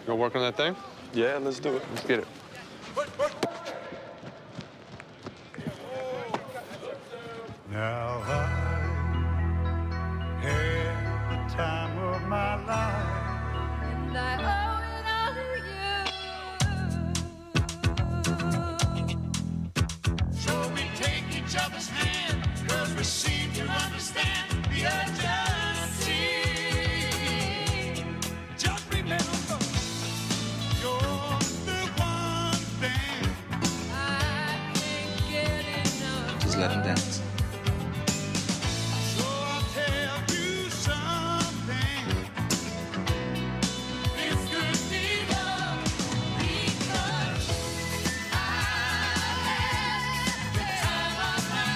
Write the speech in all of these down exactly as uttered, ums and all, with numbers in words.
Go work on that thing? Yeah, let's do it. Let's get it. Now I had the time of my life, and I owe it all to you. so we take each other's hand, cause we seem to understand the urgency. Just remember, you're the one thing I can't get enough. Just let him dance. So I'll tell you something. This could be love because I had the time of my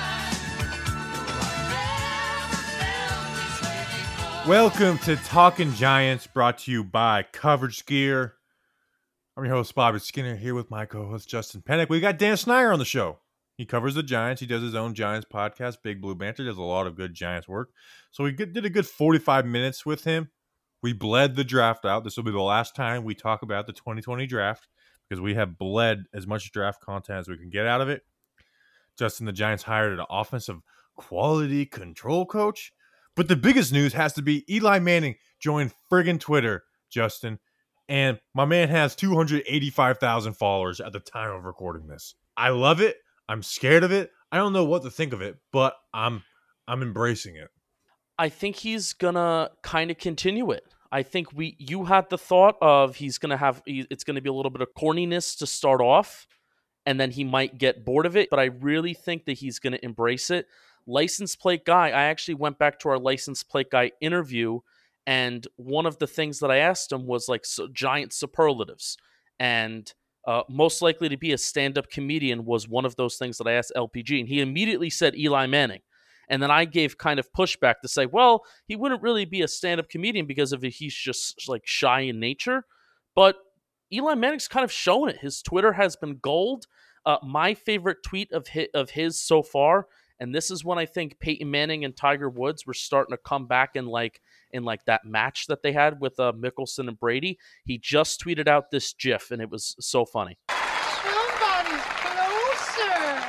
life. I never felt this way before. Welcome to Talking Giants, brought to you by Coverage Gear. I'm your host, Bobby Skinner, here with my co-host, Justin Pennick. We got Dan Snyder on the show. He covers the Giants. He does his own Giants podcast, Big Blue Banter. Does a lot of good Giants work. So we did a good forty-five minutes with him. We bled the draft out. This will be the last time we talk about the twenty twenty draft because we have bled as much draft content as we can get out of it. Justin, the Giants hired an offensive quality control coach. But the biggest news has to be Eli Manning joined friggin' Twitter, Justin. And my man has two hundred eighty-five thousand followers at the time of recording this. I love it. I'm scared of it. I don't know what to think of it, but I'm I'm embracing it. I think he's gonna kind of continue it. I think we you had the thought of he's gonna have he- it's gonna be a little bit of corniness to start off, and then he might get bored of it. But I really think that he's gonna embrace it. License plate guy. I actually went back to our license plate guy interview, and one of the things that I asked him was like so, giant superlatives, and uh, most likely to be a stand-up comedian was one of those things that I asked L P G, and he immediately said Eli Manning. And then I gave kind of pushback to say, well, he wouldn't really be a stand-up comedian because of it. He's just like shy in nature. But Eli Manning's kind of shown it. His Twitter has been gold. Uh, my favorite tweet of his, of his so far, and this is when I think Peyton Manning and Tiger Woods were starting to come back in like in like that match that they had with uh, Mickelson and Brady. He just tweeted out this GIF, and it was so funny. Somebody's closer.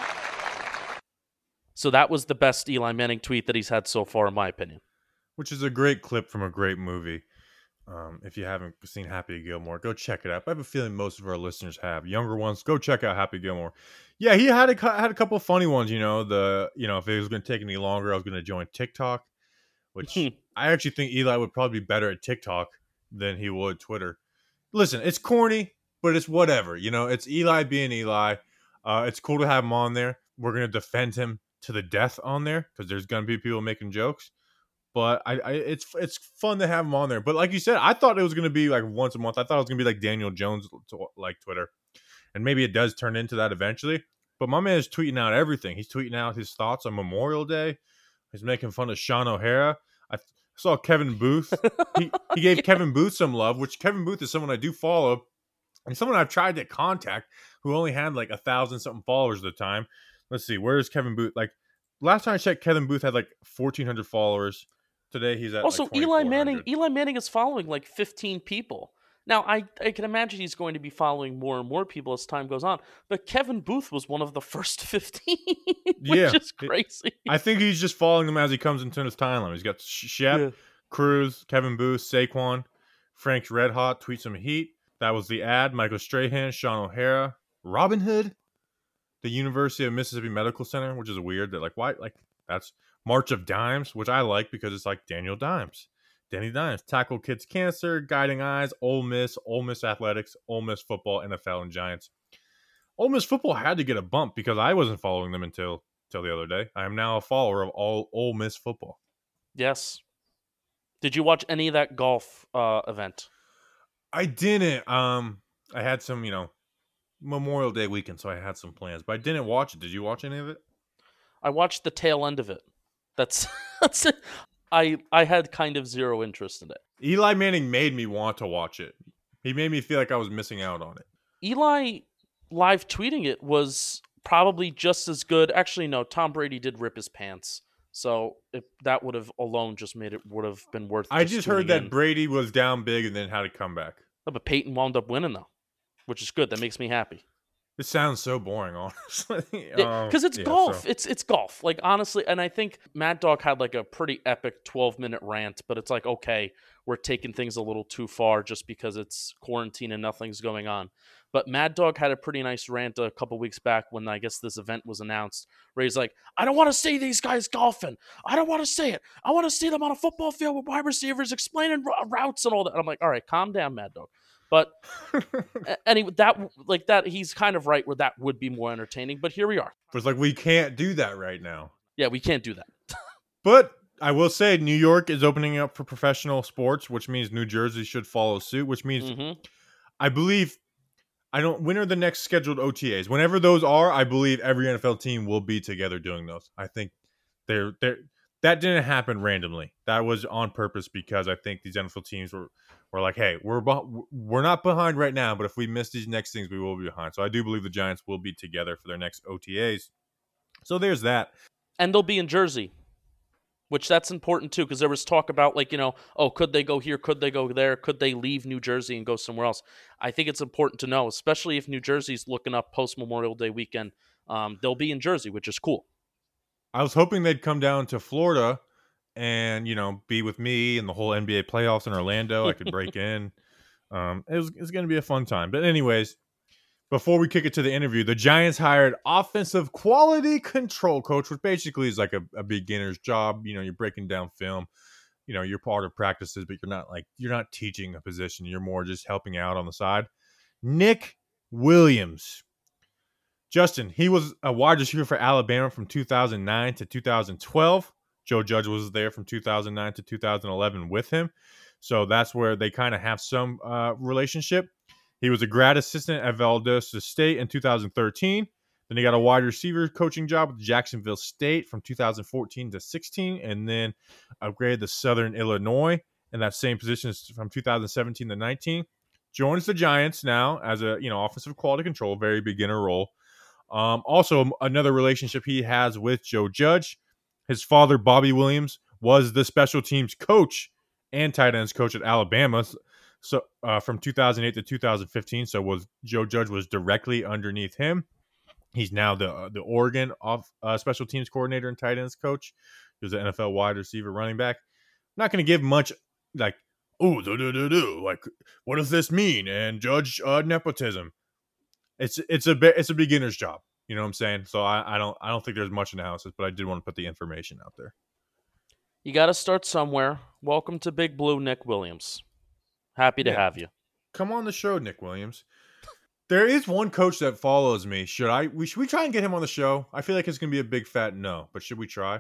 So that was the best Eli Manning tweet that he's had so far, in my opinion. Which is a great clip from a great movie. Um, if you haven't seen Happy Gilmore, go check it out. I have a feeling most of our listeners have. Younger ones, go check out Happy Gilmore. Yeah, he had a cou- had a couple of funny ones. You know, the you know if it was going to take any longer, I was going to join TikTok, which I actually think Eli would probably be better at TikTok than he would Twitter. Listen, it's corny, but it's whatever. You know, it's Eli being Eli. Uh, it's cool to have him on there. We're going to defend him to the death on there because there's going to be people making jokes. But I, I, it's it's fun to have him on there. But like you said, I thought it was going to be like once a month. I thought it was going to be like Daniel Jones, to, like Twitter. And maybe it does turn into that eventually. But my man is tweeting out everything. He's tweeting out his thoughts on Memorial Day. He's making fun of Sean O'Hara. I saw Kevin Booth. He, he gave Kevin Booth some love, which Kevin Booth is someone I do follow. And someone I've tried to contact who only had like a thousand something followers at the time. Let's see. Where's Kevin Booth? Like last time I checked, Kevin Booth had like fourteen hundred followers. Today he's at Also, like Eli Manning, twenty-four hundred. Eli Manning is following like fifteen people. Now, I, I can imagine he's going to be following more and more people as time goes on. But Kevin Booth was one of the first fifteen, which Yeah. is crazy. I think he's just following them as he comes into his timeline. He's got Shep, Yeah. Cruz, Kevin Booth, Saquon, Frank's Red Hot, Tweet Some Heat. That was the ad. Michael Strahan, Sean O'Hara, Robin Hood, the University of Mississippi Medical Center, which is weird. They're like, why? Like, that's March of Dimes, which I like because it's like Daniel Dimes. Danny Dimes, Tackle Kids Cancer, Guiding Eyes, Ole Miss, Ole Miss Athletics, Ole Miss Football, N F L, and Giants. Ole Miss Football had to get a bump because I wasn't following them until, until the other day. I am now a follower of all Ole Miss Football. Yes. Did you watch any of that golf uh, event? I didn't. Um, I had some, you know, Memorial Day weekend, so I had some plans, but I didn't watch it. Did you watch any of it? I watched the tail end of it. That's that's it. I I had kind of zero interest in it. Eli Manning made me want to watch it. He made me feel like I was missing out on it. Eli live tweeting it was probably just as good. Actually, no, Tom Brady did rip his pants. So if that would have alone just made it would have been worth. I just heard tuning that in. Brady was down big and then had a comeback. Oh, but Peyton wound up winning though, which is good. That makes me happy. It sounds so boring, honestly. Because Um, it's yeah, golf. so- It's it's golf. Like honestly, and I think Mad Dog had like a pretty epic twelve minute rant, but it's like, okay, we're taking things a little too far just because it's quarantine and nothing's going on. But Mad Dog had a pretty nice rant a couple weeks back when I guess this event was announced, where he's like, I don't want to see these guys golfing. I don't want to see it. I want to see them on a football field with wide receivers explaining r- routes and all that. And I'm like, all right, calm down, Mad Dog. But a- anyway, that like that he's kind of right where that would be more entertaining. But here we are. But it's like we can't do that right now. Yeah, we can't do that. But I will say New York is opening up for professional sports, which means New Jersey should follow suit, which means hmm I believe I don't when are the next scheduled O T As? Whenever those are, I believe every N F L team will be together doing those. I think they're they're that didn't happen randomly. That was on purpose because I think these N F L teams were were like, hey, we're beh- we're not behind right now, but if we miss these next things, we will be behind. So I do believe the Giants will be together for their next O T As. So there's that. And they'll be in Jersey, which that's important too, because there was talk about like, you know, oh, could they go here? Could they go there? Could they leave New Jersey and go somewhere else? I think it's important to know, especially if New Jersey's looking up post Memorial Day weekend. Um, they'll be in Jersey, which is cool. I was hoping they'd come down to Florida and, you know, be with me and the whole N B A playoffs in Orlando. I could break in. Um, it was, it was going to be a fun time. But anyways, before we kick it to the interview, the Giants hired offensive quality control coach, which basically is like a, a beginner's job. You know, you're breaking down film. You know, you're part of practices, but you're not like, you're not teaching a position. You're more just helping out on the side. Nick Williams. Justin, he was a wide receiver for Alabama from two thousand nine to two thousand twelve. Joe Judge was there from two thousand nine to two thousand eleven with him. So that's where they kind of have some uh, relationship. He was a grad assistant at Valdosta State in two thousand thirteen. Then he got a wide receiver coaching job with Jacksonville State from two thousand fourteen to sixteen, and then upgraded to Southern Illinois in that same position from two thousand seventeen to nineteen. Joins the Giants now as a you know offensive quality control, very beginner role. Um, also, another relationship he has with Joe Judge. His father, Bobby Williams, was the special teams coach and tight ends coach at Alabama. So uh, from two thousand eight to two thousand fifteen, so was Joe Judge was directly underneath him. He's now the uh, the Oregon off uh, special teams coordinator and tight ends coach. He was an N F L wide receiver running back. I'm not going to give much like oh do do do do like what does this mean and Judge uh, nepotism. It's it's a bit it's a beginner's job. You know what I'm saying? So I, I don't I don't think there's much analysis, but I did want to put the information out there. You got to start somewhere. Welcome to Big Blue, Nick Williams. Happy to Yeah. have you. Come on the show, Nick Williams. There is one coach that follows me. Should I? We should we try and get him on the show? I feel like it's gonna be a big fat no, but should we try?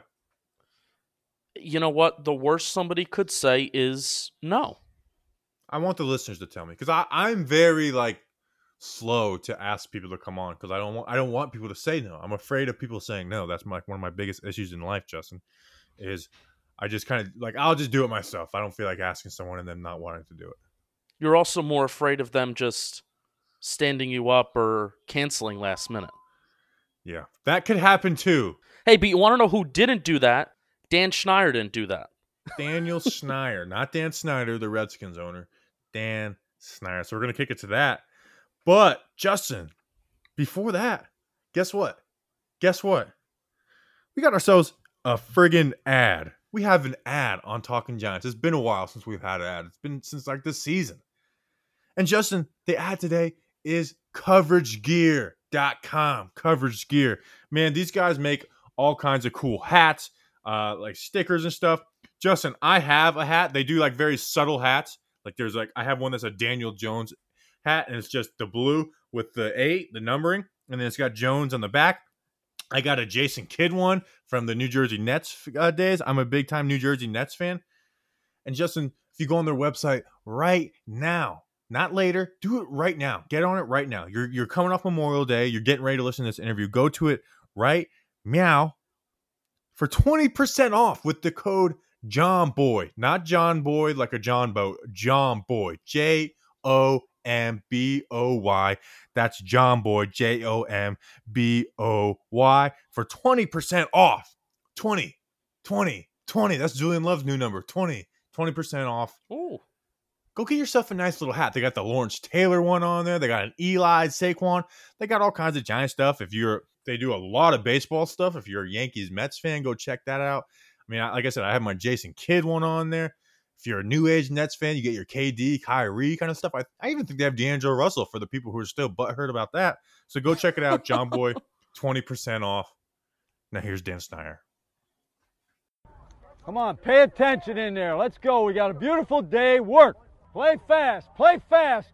You know what? The worst somebody could say is no. I want the listeners to tell me because I I'm very like slow to ask people to come on because I don't want I don't want people to say no. I'm afraid of people saying no. That's my one of my biggest issues in life, Justin. Is I just kind of like I'll just do it myself. I don't feel like asking someone and them not wanting to do it. You're also more afraid of them just standing you up or canceling last minute. Yeah, that could happen too. Hey, but you want to know who didn't do that? Dan Schneider didn't do that. Daniel Snyder, not Dan Snyder, the Redskins owner. Dan Snyder. So we're gonna kick it to that. But Justin, before that, guess what? Guess what? We got ourselves a friggin' ad. We have an ad on Talking Giants. It's been a while since we've had an ad. It's been since like this season. And Justin, the ad today is coverage gear dot com. Coverage Gear. Man, these guys make all kinds of cool hats, uh, like stickers and stuff. Justin, I have a hat. They do like very subtle hats. Like there's like, I have one that's a Daniel Jones hat, and it's just the blue with the eight, the numbering, and then it's got Jones on the back. I got a Jason Kidd one from the New Jersey Nets uh, days. I'm a big time New Jersey Nets fan. And Justin, if you go on their website right now, not later, do it right now. Get on it right now. You're you're coming off Memorial Day. You're getting ready to listen to this interview. Go to it right meow for twenty percent off with the code John Boy. Not John Boy like a John boat. John Boy. J O M B O Y. That's John Boy. J O M B O Y for twenty percent off. twenty, twenty, twenty. That's Julian Love's new number. twenty, twenty percent off. Ooh. go get yourself a nice little hat. They got the Lawrence Taylor one on there. They got an Eli Saquon. They got all kinds of Giant stuff. If you're, they do a lot of baseball stuff. If you're a Yankees Mets fan, go check that out. I mean, I, like I said, I have my Jason Kidd one on there. If you're a new age Nets fan, you get your K D, Kyrie kind of stuff. I, I even think they have D'Angelo Russell for the people who are still butthurt about that. So go check it out, John Boy, twenty percent off. Now here's Dan Snyder. Come on, pay attention in there. Let's go. We got a beautiful day. Work. Play fast. Play fast.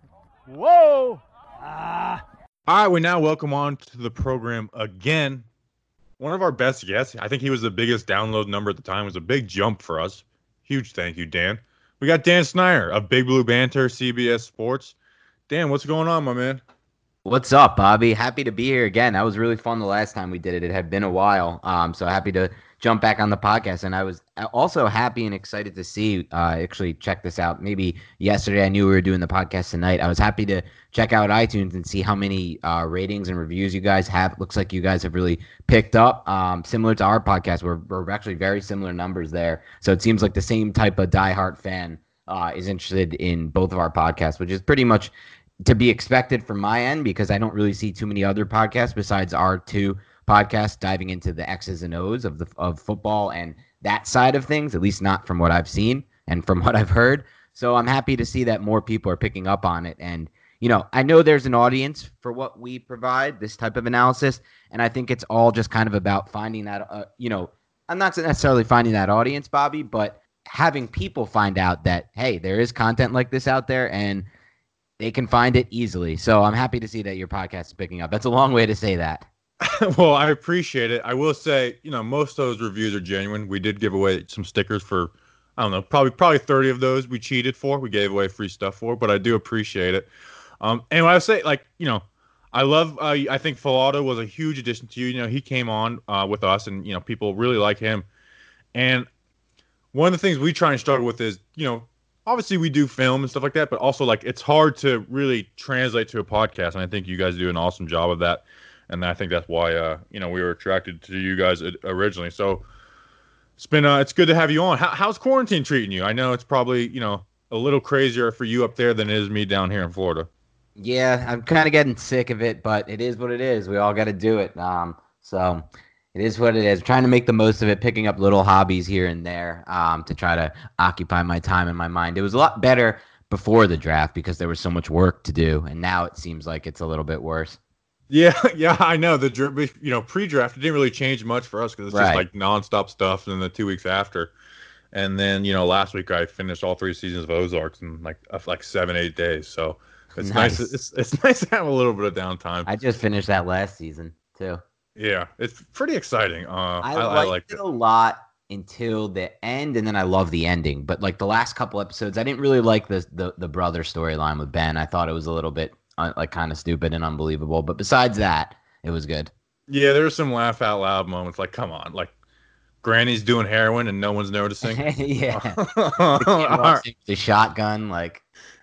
Whoa. Ah. All right, we now welcome on to the program again. One of our best guests. I think he was the biggest download number at the time. It was a big jump for us. Huge thank you, Dan. We got Dan Snyder of Big Blue Banter, C B S Sports. Dan, what's going on, my man? What's up, Bobby? Happy to be here again. That was really fun the last time we did it. It had been a while. Um, so happy to jump back on the podcast. And I was also happy and excited to see, uh, actually check this out. Maybe yesterday I knew we were doing the podcast tonight. I was happy to check out iTunes and see how many uh, ratings and reviews you guys have. Looks like you guys have really picked up. Um, similar to our podcast, we're, we're actually very similar numbers there. So it seems like the same type of diehard fan uh, is interested in both of our podcasts, which is pretty much to be expected from my end because I don't really see too many other podcasts besides our two podcasts diving into the X's and O's of the of football and that side of things, at least not from what I've seen and from what I've heard. So I'm happy to see that more people are picking up on it. And, you know, I know there's an audience for what we provide, this type of analysis, and I think it's all just kind of about finding that, uh, you know, I'm not necessarily finding that audience, Bobby, but having people find out that, hey, there is content like this out there and they can find it easily. So I'm happy to see that your podcast is picking up. That's a long way to say that. Well, I appreciate it. I will say, you know, most of those reviews are genuine. We did give away some stickers for, I don't know, probably probably thirty of those we cheated for. We gave away free stuff for, but I do appreciate it. Um, and I would say, like, you know, I love, uh, I think Filato was a huge addition to you. You know, he came on uh, with us and, you know, people really like him. And one of the things we try and struggle with is, you know, obviously we do film and stuff like that, but also like it's hard to really translate to a podcast. And I think you guys do an awesome job of that. And I think that's why, uh, you know, we were attracted to you guys originally. So it's been, uh, it's good to have you on. How, how's quarantine treating you? I know it's probably, you know, a little crazier for you up there than it is me down here in Florida. Yeah, I'm kind of getting sick of it, but it is what it is. We all got to do it. Um, so it is what it is. Trying to make the most of it, picking up little hobbies here and there um, to try to occupy my time and my mind. It was a lot better before the draft because there was so much work to do, and now it seems like it's a little bit worse. Yeah, yeah, I know. The dra- you know pre-draft it didn't really change much for us because it's Right. just like nonstop stuff. And then the two weeks after, and then you know last week I finished all three seasons of Ozarks in like uh, like seven eight days. So it's nice. Nice. It's it's nice to have a little bit of downtime. I just finished that last season too. Yeah, it's pretty exciting. Uh, I, I, I liked liked it it. a lot until the end, and then I love the ending. But like the last couple episodes, I didn't really like the the, the brother storyline with Ben. I thought it was a little bit uh, like kind of stupid and unbelievable. But besides that, it was good. Yeah, there were some laugh out loud moments. Like, come on, like Granny's doing heroin and no one's noticing. Yeah, All the, kid right. walks in with the shotgun, like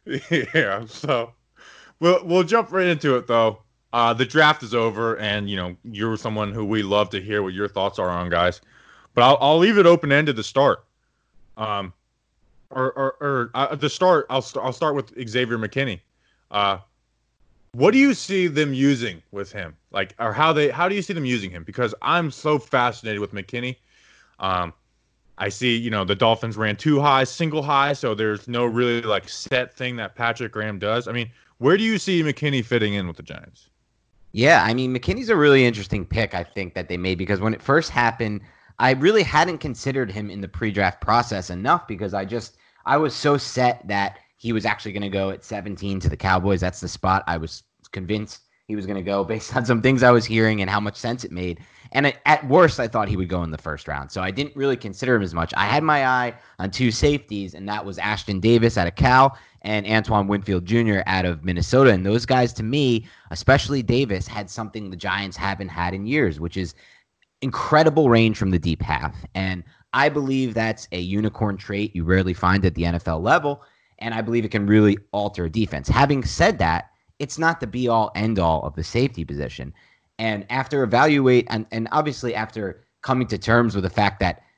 Yeah, so we'll we'll jump right into it though. Uh, the draft is over, and you know you're someone who we love to hear what your thoughts are on, guys. But I'll I'll leave it open ended to start. Um, or or, or uh, to start, I'll st- I'll start with Xavier McKinney. Uh, what do you see them using with him? Like, or how they how do you see them using him? Because I'm so fascinated with McKinney. Um, I see, you know, the Dolphins ran two highs, single high, so there's no really like set thing that Patrick Graham does. I mean, where do you see McKinney fitting in with the Giants? yeah. I mean, McKinney's a really interesting pick. I think that they made because when it first happened, I really hadn't considered him in the pre-draft process enough because I just I was so set that he was actually going to go at seventeen to the Cowboys. That's the spot I was convinced he was going to go based on some things I was hearing and how much sense it made. And it, at worst, I thought he would go in the first round. So I didn't really consider him as much. I had my eye on two safeties, and that was Ashton Davis out of Cal and Antoine Winfield Junior out of Minnesota. And those guys, to me, especially Davis, had something the Giants haven't had in years, which is incredible range from the deep half. And I believe that's a unicorn trait you rarely find at the N F L level. And I believe it can really alter a defense. Having said that, it's not the be-all, end-all of the safety position. And after evaluate, and, and obviously after coming to terms with the fact that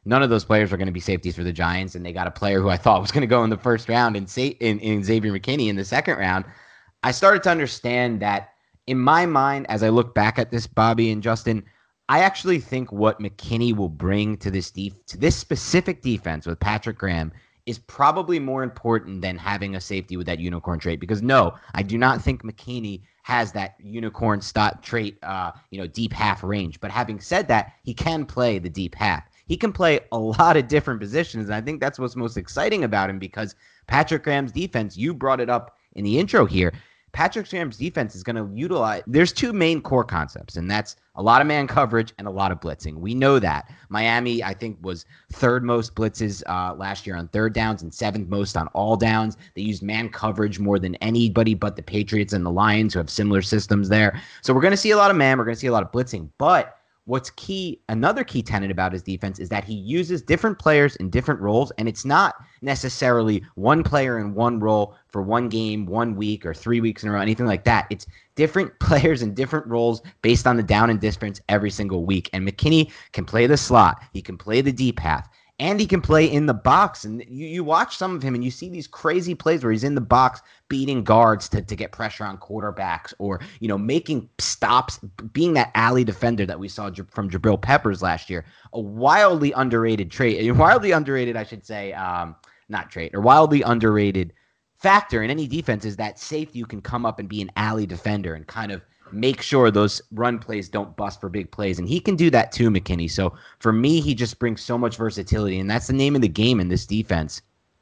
none of those players were going to be safeties for the Giants, and they got a player who I thought was going to go in the first round in, in, in Xavier McKinney in the second round. I started to understand that in my mind, as I look back at this, Bobby and Justin, I actually think what McKinney will bring to this def- to this specific defense with Patrick Graham is probably more important than having a safety with that unicorn trait. Because no, I do not think McKinney has that unicorn stot trait, uh, you know, deep half range. But having said that, he can play the deep half. He can play a lot of different positions, and I think that's what's most exciting about him because Patrick Graham's defense, you brought it up in the intro here, Patrick Graham's defense is going to utilize, there's two main core concepts, and that's a lot of man coverage and a lot of blitzing. We know that. Miami, I think, was third most blitzes uh, last year on third downs and seventh most on all downs. They used man coverage more than anybody but the Patriots and the Lions, who have similar systems there. So we're going to see a lot of man. We're going to see a lot of blitzing. But what's key, another key tenet about his defense is that he uses different players in different roles, and it's not necessarily one player in one role for one game, one week, or three weeks in a row, anything like that. It's different players in different roles based on the down and distance every single week. And McKinney can play the slot. He can play the deep half. And he can play in the box. And you, you watch some of him and you see these crazy plays where he's in the box beating guards to, to get pressure on quarterbacks or, you know, making stops, being that alley defender that we saw from Jabril Peppers last year. A wildly underrated trait, wildly underrated, I should say, um, not trait, or wildly underrated factor in any defense is that safety you can come up and be an alley defender and kind of make sure those run plays don't bust for big plays. And he can do that too, McKinney. So for me, he just brings so much versatility, and that's the name of the game in this defense.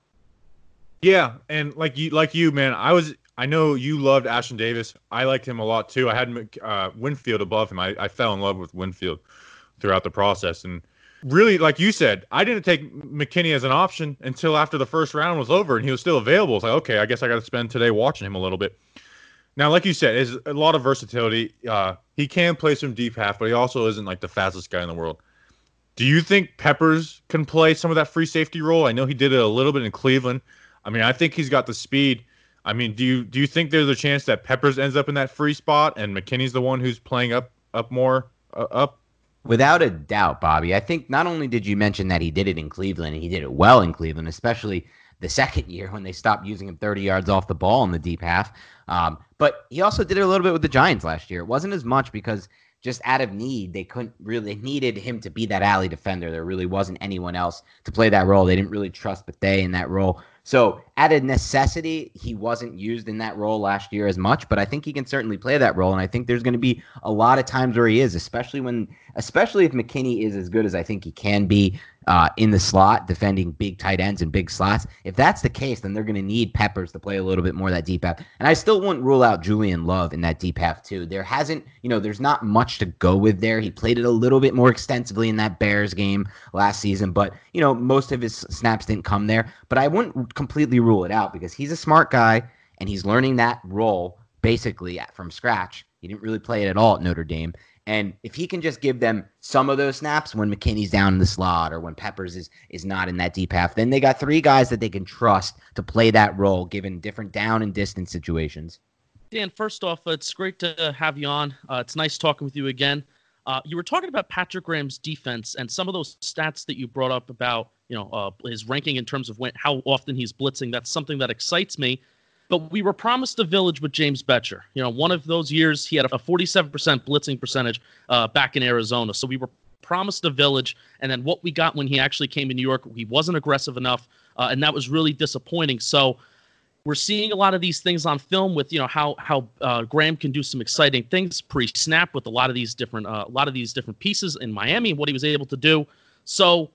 Yeah, and like you, like you, man, I was. I know you loved Ashton Davis. I liked him a lot too. I had uh, Winfield above him. I, I fell in love with Winfield throughout the process, and really, like you said, I didn't take McKinney as an option until after the first round was over, and he was still available. It's like, okay, I guess I got to spend today watching him a little bit. Now, like you said, is a lot of versatility. Uh, he can play some deep half, but he also isn't like the fastest guy in the world. Do you think Peppers can play some of that free safety role? I know he did it a little bit in Cleveland. I mean, I think he's got the speed. I mean, do you do you think there's a chance that Peppers ends up in that free spot and McKinney's the one who's playing up up more uh, up? Without a doubt, Bobby. I think not only did you mention that he did it in Cleveland, and he did it well in Cleveland, especially the second year when they stopped using him thirty yards off the ball in the deep half. Um, but he also did it a little bit with the Giants last year. It wasn't as much because just out of need, they couldn't really, they needed him to be that alley defender. There really wasn't anyone else to play that role. They didn't really trust Bethea in that role. So out of necessity, he wasn't used in that role last year as much, but I think he can certainly play that role. And I think there's going to be a lot of times where he is, especially when, especially if McKinney is as good as I think he can be uh, in the slot, defending big tight ends and big slots. If that's the case, then they're going to need Peppers to play a little bit more of that deep half. And I still wouldn't rule out Julian Love in that deep half too. There hasn't, you know, there's not much to go with there. He played it a little bit more extensively in that Bears game last season, but, you know, most of his snaps didn't come there. But I wouldn't completely rule it out because he's a smart guy and he's learning that role basically from scratch. He didn't really play it at all at Notre Dame. And if he can just give them some of those snaps when McKinney's down in the slot or when Peppers is is not in that deep half, then they got three guys that they can trust to play that role given different down and distance situations. Dan, first off, it's great to have you on. Uh, it's nice talking with you again. Uh, you were talking about Patrick Graham's defense and some of those stats that you brought up about, you know, uh, his ranking in terms of when, how often he's blitzing. That's something that excites me. But we were promised a village with James Betcher. You know, one of those years he had a forty-seven percent blitzing percentage uh, back in Arizona. So we were promised a village. And then what we got when he actually came to New York, he wasn't aggressive enough. Uh, and that was really disappointing. So we're seeing a lot of these things on film with, you know, how how uh, Graham can do some exciting things pre-snap with a lot of these different uh, a lot of these different pieces in Miami and what he was able to do. So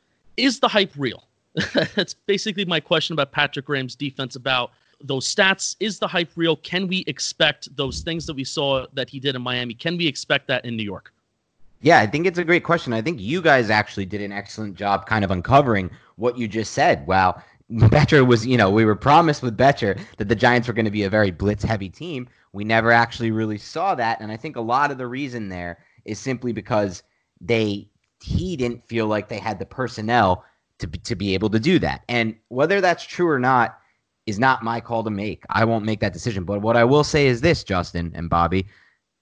is the hype real? That's basically my question about Patrick Graham's defense, about those stats. Is the hype real? Can we expect those things that we saw that he did in Miami? Can we expect that in New York? Yeah, I think it's a great question. I think you guys actually did an excellent job kind of uncovering what you just said. Wow. Betcher was, you know, we were promised with Betcher that the Giants were going to be a very blitz-heavy team. We never actually really saw that, and I think a lot of the reason there is simply because they he didn't feel like they had the personnel to to be able to do that. And whether that's true or not is not my call to make. I won't make that decision. But what I will say is this, Justin and Bobby,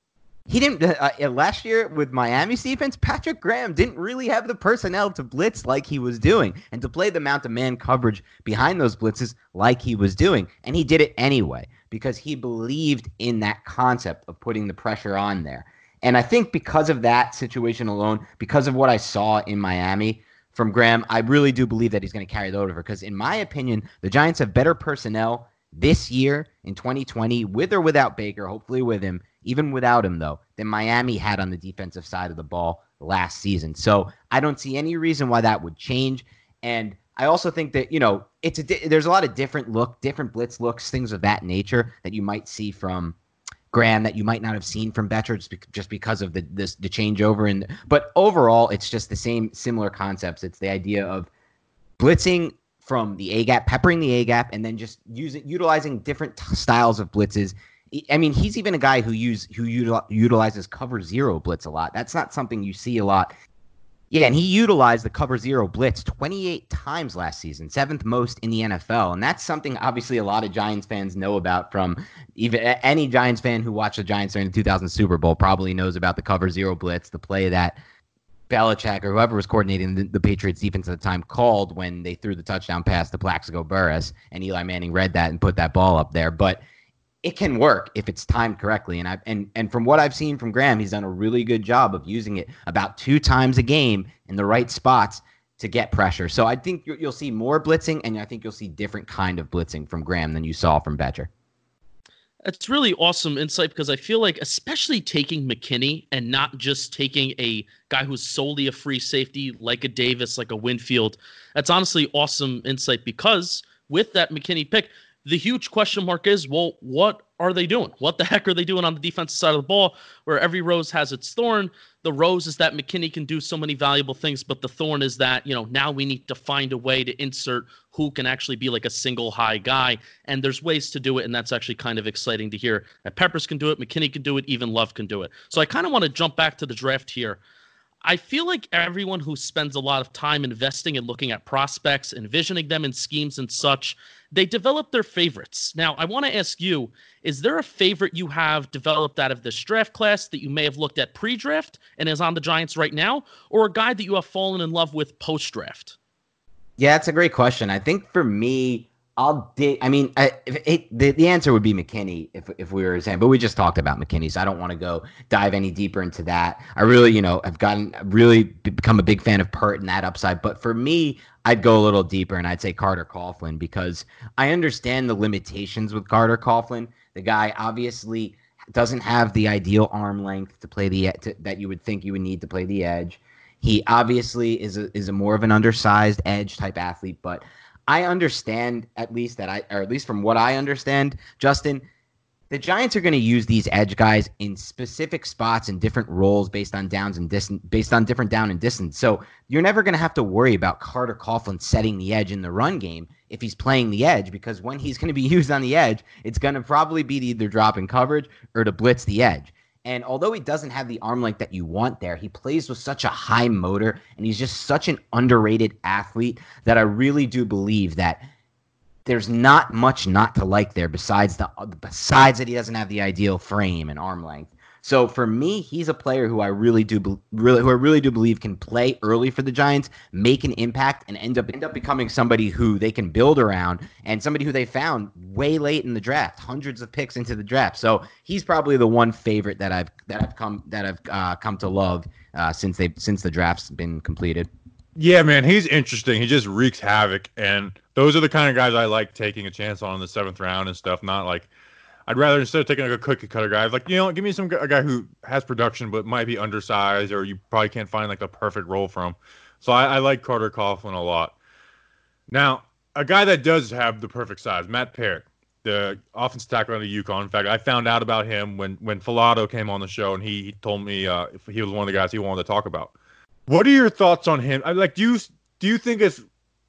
He didn't uh, uh, last year with Miami's defense. Patrick Graham didn't really have the personnel to blitz like he was doing and to play the amount of man coverage behind those blitzes like he was doing. And he did it anyway because he believed in that concept of putting the pressure on there. And I think because of that situation alone, because of what I saw in Miami from Graham, I really do believe that he's going to carry that over because in my opinion, the Giants have better personnel this year in twenty twenty with or without Baker, hopefully with him, even without him, though, than Miami had on the defensive side of the ball last season. So I don't see any reason why that would change. And I also think that, you know, it's a di- there's a lot of different look, different blitz looks, things of that nature that you might see from Graham that you might not have seen from Betcher just, be- just because of the this, the changeover. And but overall, it's just the same similar concepts. It's the idea of blitzing from the A-gap, peppering the A-gap, and then just using utilizing different t- styles of blitzes. I mean, he's even a guy who use who util- utilizes cover zero blitz a lot. That's not something you see a lot. Yeah, and he utilized the cover zero blitz twenty-eight times last season, seventh most in the N F L. And that's something obviously a lot of Giants fans know about from even any Giants fan who watched the Giants during the two thousand Super Bowl probably knows about the cover zero blitz, the play that Belichick or whoever was coordinating the, the Patriots defense at the time called when they threw the touchdown pass to Plaxico Burress, and Eli Manning read that and put that ball up there. But it can work if it's timed correctly. And I and and from what I've seen from Graham, he's done a really good job of using it about two times a game in the right spots to get pressure. So I think you'll see more blitzing, and I think you'll see different kind of blitzing from Graham than you saw from Betcher. It's really awesome insight because I feel like, especially taking McKinney and not just taking a guy who's solely a free safety like a Davis, like a Winfield, that's honestly awesome insight because with that McKinney pick, the huge question mark is, well, what are they doing? What the heck are they doing on the defensive side of the ball where every rose has its thorn? The rose is that McKinney can do so many valuable things, but the thorn is that, you know, now we need to find a way to insert who can actually be like a single high guy. And there's ways to do it, and that's actually kind of exciting to hear. That Peppers can do it, McKinney can do it, even Love can do it. So I kind of want to jump back to the draft here. I feel like everyone who spends a lot of time investing and looking at prospects, envisioning them in schemes and such, they develop their favorites. Now, I want to ask you, is there a favorite you have developed out of this draft class that you may have looked at pre-draft and is on the Giants right now, or a guy that you have fallen in love with post-draft? Yeah, that's a great question. I think for me, I'll dig. I mean, I, if it, the the answer would be McKinney if if we were saying, but we just talked about McKinney, so I don't want to go dive any deeper into that. I really, you know, I've gotten really become a big fan of Pert and that upside. But for me, I'd go a little deeper and I'd say Carter Coughlin because I understand the limitations with Carter Coughlin. The guy obviously doesn't have the ideal arm length to play the to, that you would think you would need to play the edge. He obviously is a, is a more of an undersized edge type athlete, but I understand at least that I, or at least from what I understand, Justin, the Giants are going to use these edge guys in specific spots and different roles based on downs and distance, based on different down and distance. So you're never going to have to worry about Carter Coughlin setting the edge in the run game if he's playing the edge, because when he's going to be used on the edge, it's going to probably be to either drop in coverage or to blitz the edge. And although he doesn't have the arm length that you want there, he plays with such a high motor, and he's just such an underrated athlete that I really do believe that there's not much not to like there besides the besides that he doesn't have the ideal frame and arm length. So for me, he's a player who I really do really who I really do believe can play early for the Giants, make an impact, and end up end up becoming somebody who they can build around, and somebody who they found way late in the draft, hundreds of picks into the draft. So he's probably the one favorite that I've that I've come that I've uh, come to love uh, since they since the draft's been completed. Yeah, man, he's interesting. He just wreaks havoc, and those are the kind of guys I like taking a chance on in the seventh round and stuff. Not like I'd rather, instead of taking like a cookie cutter guy, like, you know, give me some a guy who has production but might be undersized, or you probably can't find like the perfect role for him. So I, I like Carter Coughlin a lot. Now, a guy that does have the perfect size, Matt Parrott, the offensive tackle out of UConn. In fact, I found out about him when when Filato came on the show, and he, he told me uh, if he was one of the guys he wanted to talk about. What are your thoughts on him? I, like, do you do you think it's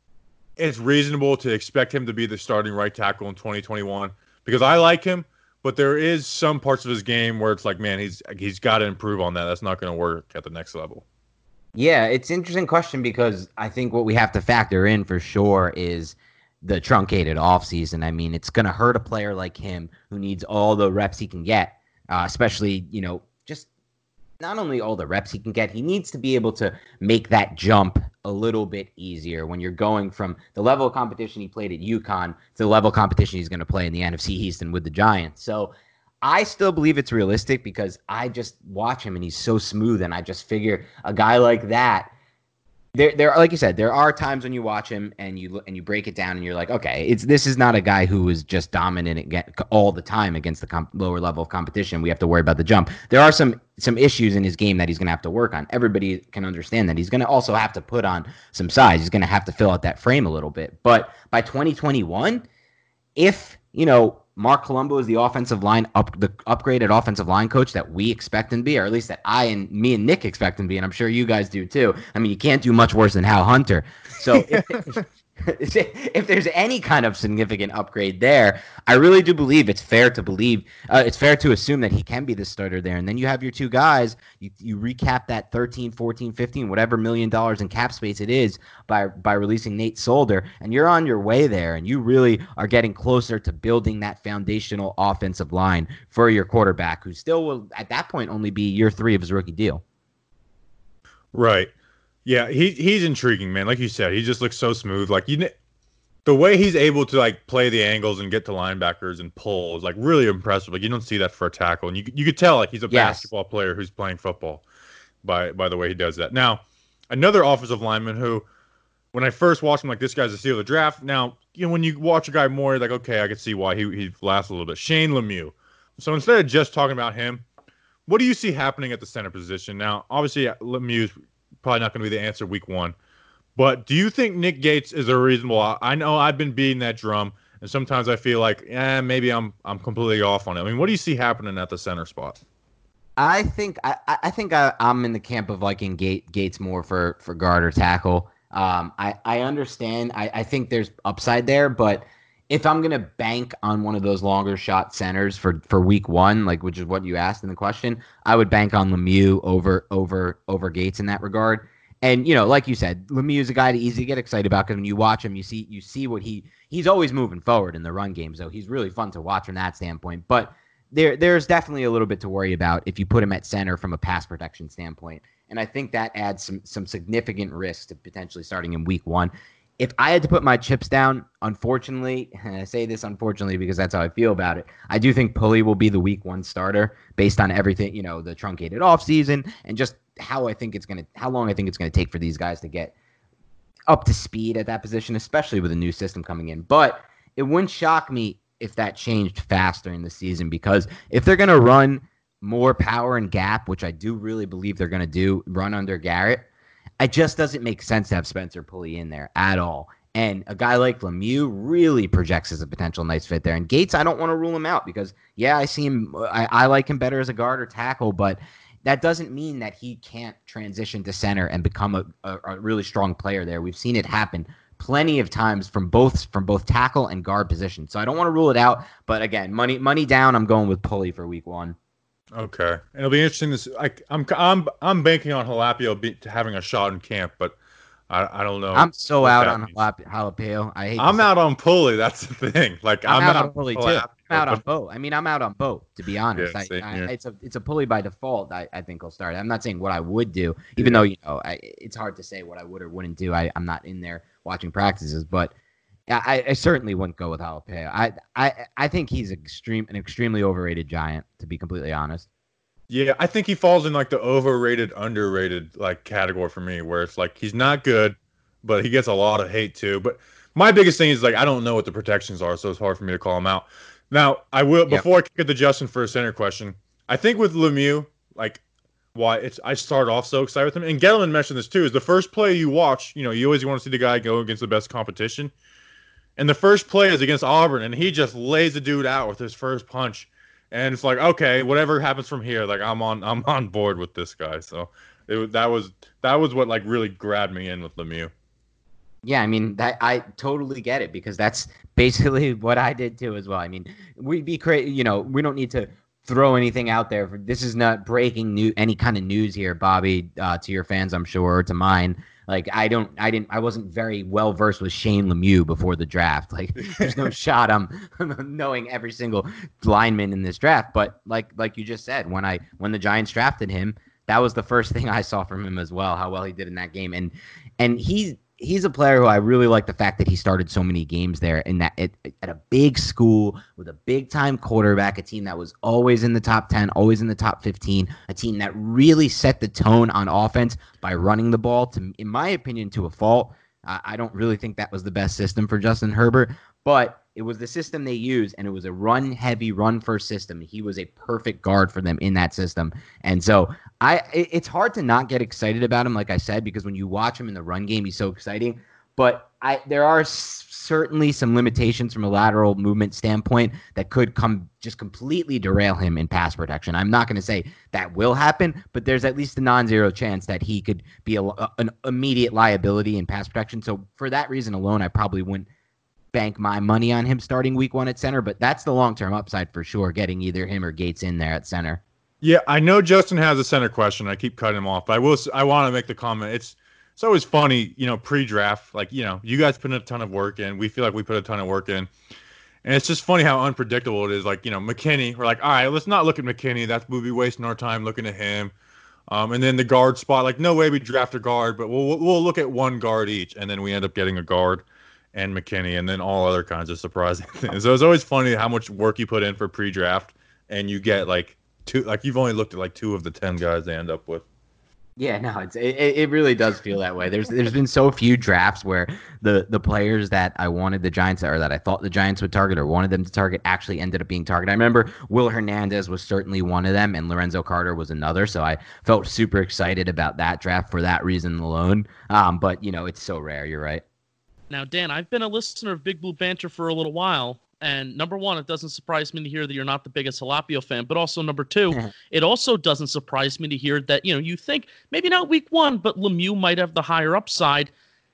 it's reasonable to expect him to be the starting right tackle in twenty twenty-one? Because I like him, but there is some parts of his game where it's like, man, he's he's got to improve on that. That's not going to work at the next level. Yeah, it's an interesting question because I think what we have to factor in for sure is the truncated offseason. I mean, it's going to hurt a player like him who needs all the reps he can get, uh, especially, you know, just not only all the reps he can get, he needs to be able to make that jump a little bit easier when you're going from the level of competition he played at UConn to the level of competition he's going to play in the N F C East and with the Giants. So I still believe it's realistic because I just watch him and he's so smooth, and I just figure a guy like that, There, there, like you said, there are times when you watch him and you and you break it down and you're like, okay, it's this is not a guy who is just dominant again, all the time against the comp, lower level of competition. We have to worry about the jump. There are some some issues in his game that he's going to have to work on. Everybody can understand that. He's going to also have to put on some size. He's going to have to fill out that frame a little bit. But by twenty twenty-one, if you know Mark Colombo is the offensive line up the upgraded offensive line coach that we expect him to be, or at least that I and me and Nick expect him to be, and I'm sure you guys do too. I mean, you can't do much worse than Hal Hunter. So if, if there's any kind of significant upgrade there, I really do believe it's fair to believe uh, it's fair to assume that he can be the starter there. And then you have your two guys. You you recap that thirteen, fourteen, fifteen, whatever million dollars in cap space it is by by releasing Nate Solder, and you're on your way there. And you really are getting closer to building that foundational offensive line for your quarterback, who still will at that point only be year three of his rookie deal. Right. Yeah, he he's intriguing, man. Like you said, he just looks so smooth. Like you, the way he's able to like play the angles and get to linebackers and pull is like really impressive. Like you don't see that for a tackle, and you you could tell like he's a Yes. basketball player who's playing football by by the way he does that. Now, another offensive lineman who, when I first watched him, like this guy's a steal of the draft. Now, you know, when you watch a guy more, you're like okay, I can see why he he lasts a little bit. Shane Lemieux. So instead of just talking about him, what do you see happening at the center position? Now, obviously, Lemieux's probably not going to be the answer week one. But do you think Nick Gates is a reasonable? I know I've been beating that drum, and sometimes I feel like, eh, maybe I'm I'm completely off on it. I mean, what do you see happening at the center spot? I think I, I think I, I'm in the camp of liking Gate, Gates more for, for guard or tackle. Um, I, I understand. I, I think there's upside there, but if I'm gonna bank on one of those longer shot centers for, for week one, like which is what you asked in the question, I would bank on Lemieux over over over Gates in that regard. And you know, like you said, Lemieux is a guy to easy get excited about because when you watch him, you see you see what he he's always moving forward in the run game, so he's really fun to watch from that standpoint. But there there's definitely a little bit to worry about if you put him at center from a pass protection standpoint, and I think that adds some some significant risk to potentially starting in week one. If I had to put my chips down, unfortunately, and I say this unfortunately because that's how I feel about it, I do think Pulley will be the week one starter based on everything, you know, the truncated offseason and just how I think it's going to, how long I think it's going to take for these guys to get up to speed at that position, especially with a new system coming in. But it wouldn't shock me if that changed fast during the season, because if they're going to run more power and gap, which I do really believe they're going to do, run under Garrett, it just doesn't make sense to have Spencer Pulley in there at all. And a guy like Lemieux really projects as a potential nice fit there. And Gates, I don't want to rule him out because, yeah, I see him. I, I like him better as a guard or tackle, but that doesn't mean that he can't transition to center and become a, a, a really strong player there. We've seen it happen plenty of times from both from both tackle and guard positions. So I don't want to rule it out. But again, money money down, I'm going with Pulley for week one. Okay, it'll be interesting. This I, I'm I'm I'm banking on Jalapeno be, having a shot in camp, but I I don't know. I'm so what out that on means. jalap- jalapeno. I hate. to I'm say- out on Pulley. That's the thing. Like I'm, I'm, out on Pulley too. Jalapeno, I'm out on but- both. I mean, I'm out on both. To be honest, Yeah, I, same I, here. it's a it's a Pulley by default. I, I think I'll start. I'm not saying what I would do, even though you know I, it's hard to say what I would or wouldn't do. I I'm not in there watching practices, but I, I certainly wouldn't go with Jalapeno. I I I think he's extreme an extremely overrated Giant, to be completely honest. Yeah, I think he falls in like the overrated, underrated like category for me, where it's like he's not good, but he gets a lot of hate too. But my biggest thing is like I don't know what the protections are, so it's hard for me to call him out. Now I will before I kick it to Justin for a center question. I think with Lemieux, like why it's I started off so excited with him, and Gettleman mentioned this too. Is the first play you watch, you know, you always want to see the guy go against the best competition, and the first play is against Auburn, and he just lays the dude out with his first punch. And it's like, okay, whatever happens from here, like I'm on, I'm on board with this guy. So it, that was that was what like really grabbed me in with Lemieux. Yeah, I mean, that, I totally get it because that's basically what I did too as well. I mean, we'd be crazy, you know, we don't need to throw anything out there. For, this is not breaking new any kind of news here, Bobby, uh, to your fans, I'm sure, or to mine. Like, I don't, I didn't, I wasn't very well versed with Shane Lemieux before the draft. Like, there's no shot I'm knowing every single lineman in this draft. But like, like you just said, when I, when the Giants drafted him, that was the first thing I saw from him as well, how well he did in that game. And and he's he's a player who I really like the fact that he started so many games there in that at, at a big school with a big time quarterback, a team that was always in the top ten, always in the top fifteen, a team that really set the tone on offense by running the ball, to, in my opinion, to a fault. I, I don't really think that was the best system for Justin Herbert, but it was the system they used, and it was a run-heavy, run-first system. He was a perfect guard for them in that system. And so I, it, it's hard to not get excited about him, like I said, because when you watch him in the run game, he's so exciting. But I, there are s- certainly some limitations from a lateral movement standpoint that could come just completely derail him in pass protection. I'm not going to say that will happen, but there's at least a non-zero chance that he could be a, an immediate liability in pass protection. So for that reason alone, I probably wouldn't bank my money on him starting week one at center, but that's the long-term upside for sure, getting either him or Gates in there at center. Yeah, I know Justin has a center question. I keep cutting him off, but I will. I want to make the comment. It's it's always funny, you know, pre-draft. Like, you know, you guys put in a ton of work in. We feel like we put a ton of work in, and it's just funny how unpredictable it is. Like, you know, McKinney. We're like, all right, let's not look at McKinney. That's we'll be wasting our time looking at him. Um, and then the guard spot, like, no way we draft a guard, but we'll we'll look at one guard each, and then we end up getting a guard and McKinney, and then all other kinds of surprising things. So it's always funny how much work you put in for pre-draft, and you get like two, like you've only looked at like two of the ten guys they end up with. Yeah, no, it's it, it really does feel that way. There's there's been so few drafts where the the players that I wanted the Giants, or that I thought the Giants would target or wanted them to target, actually ended up being targeted. I remember Will Hernandez was certainly one of them, and Lorenzo Carter was another. So I felt super excited about that draft for that reason alone. Um, but you know, it's so rare. You're right. Now, Dan, I've been a listener of Big Blue Banter for a little while, and number one, it doesn't surprise me to hear that you're not the biggest Jalapio fan, but also number two, it also doesn't surprise me to hear that, you know, you think maybe not week one, but Lemieux might have the higher upside.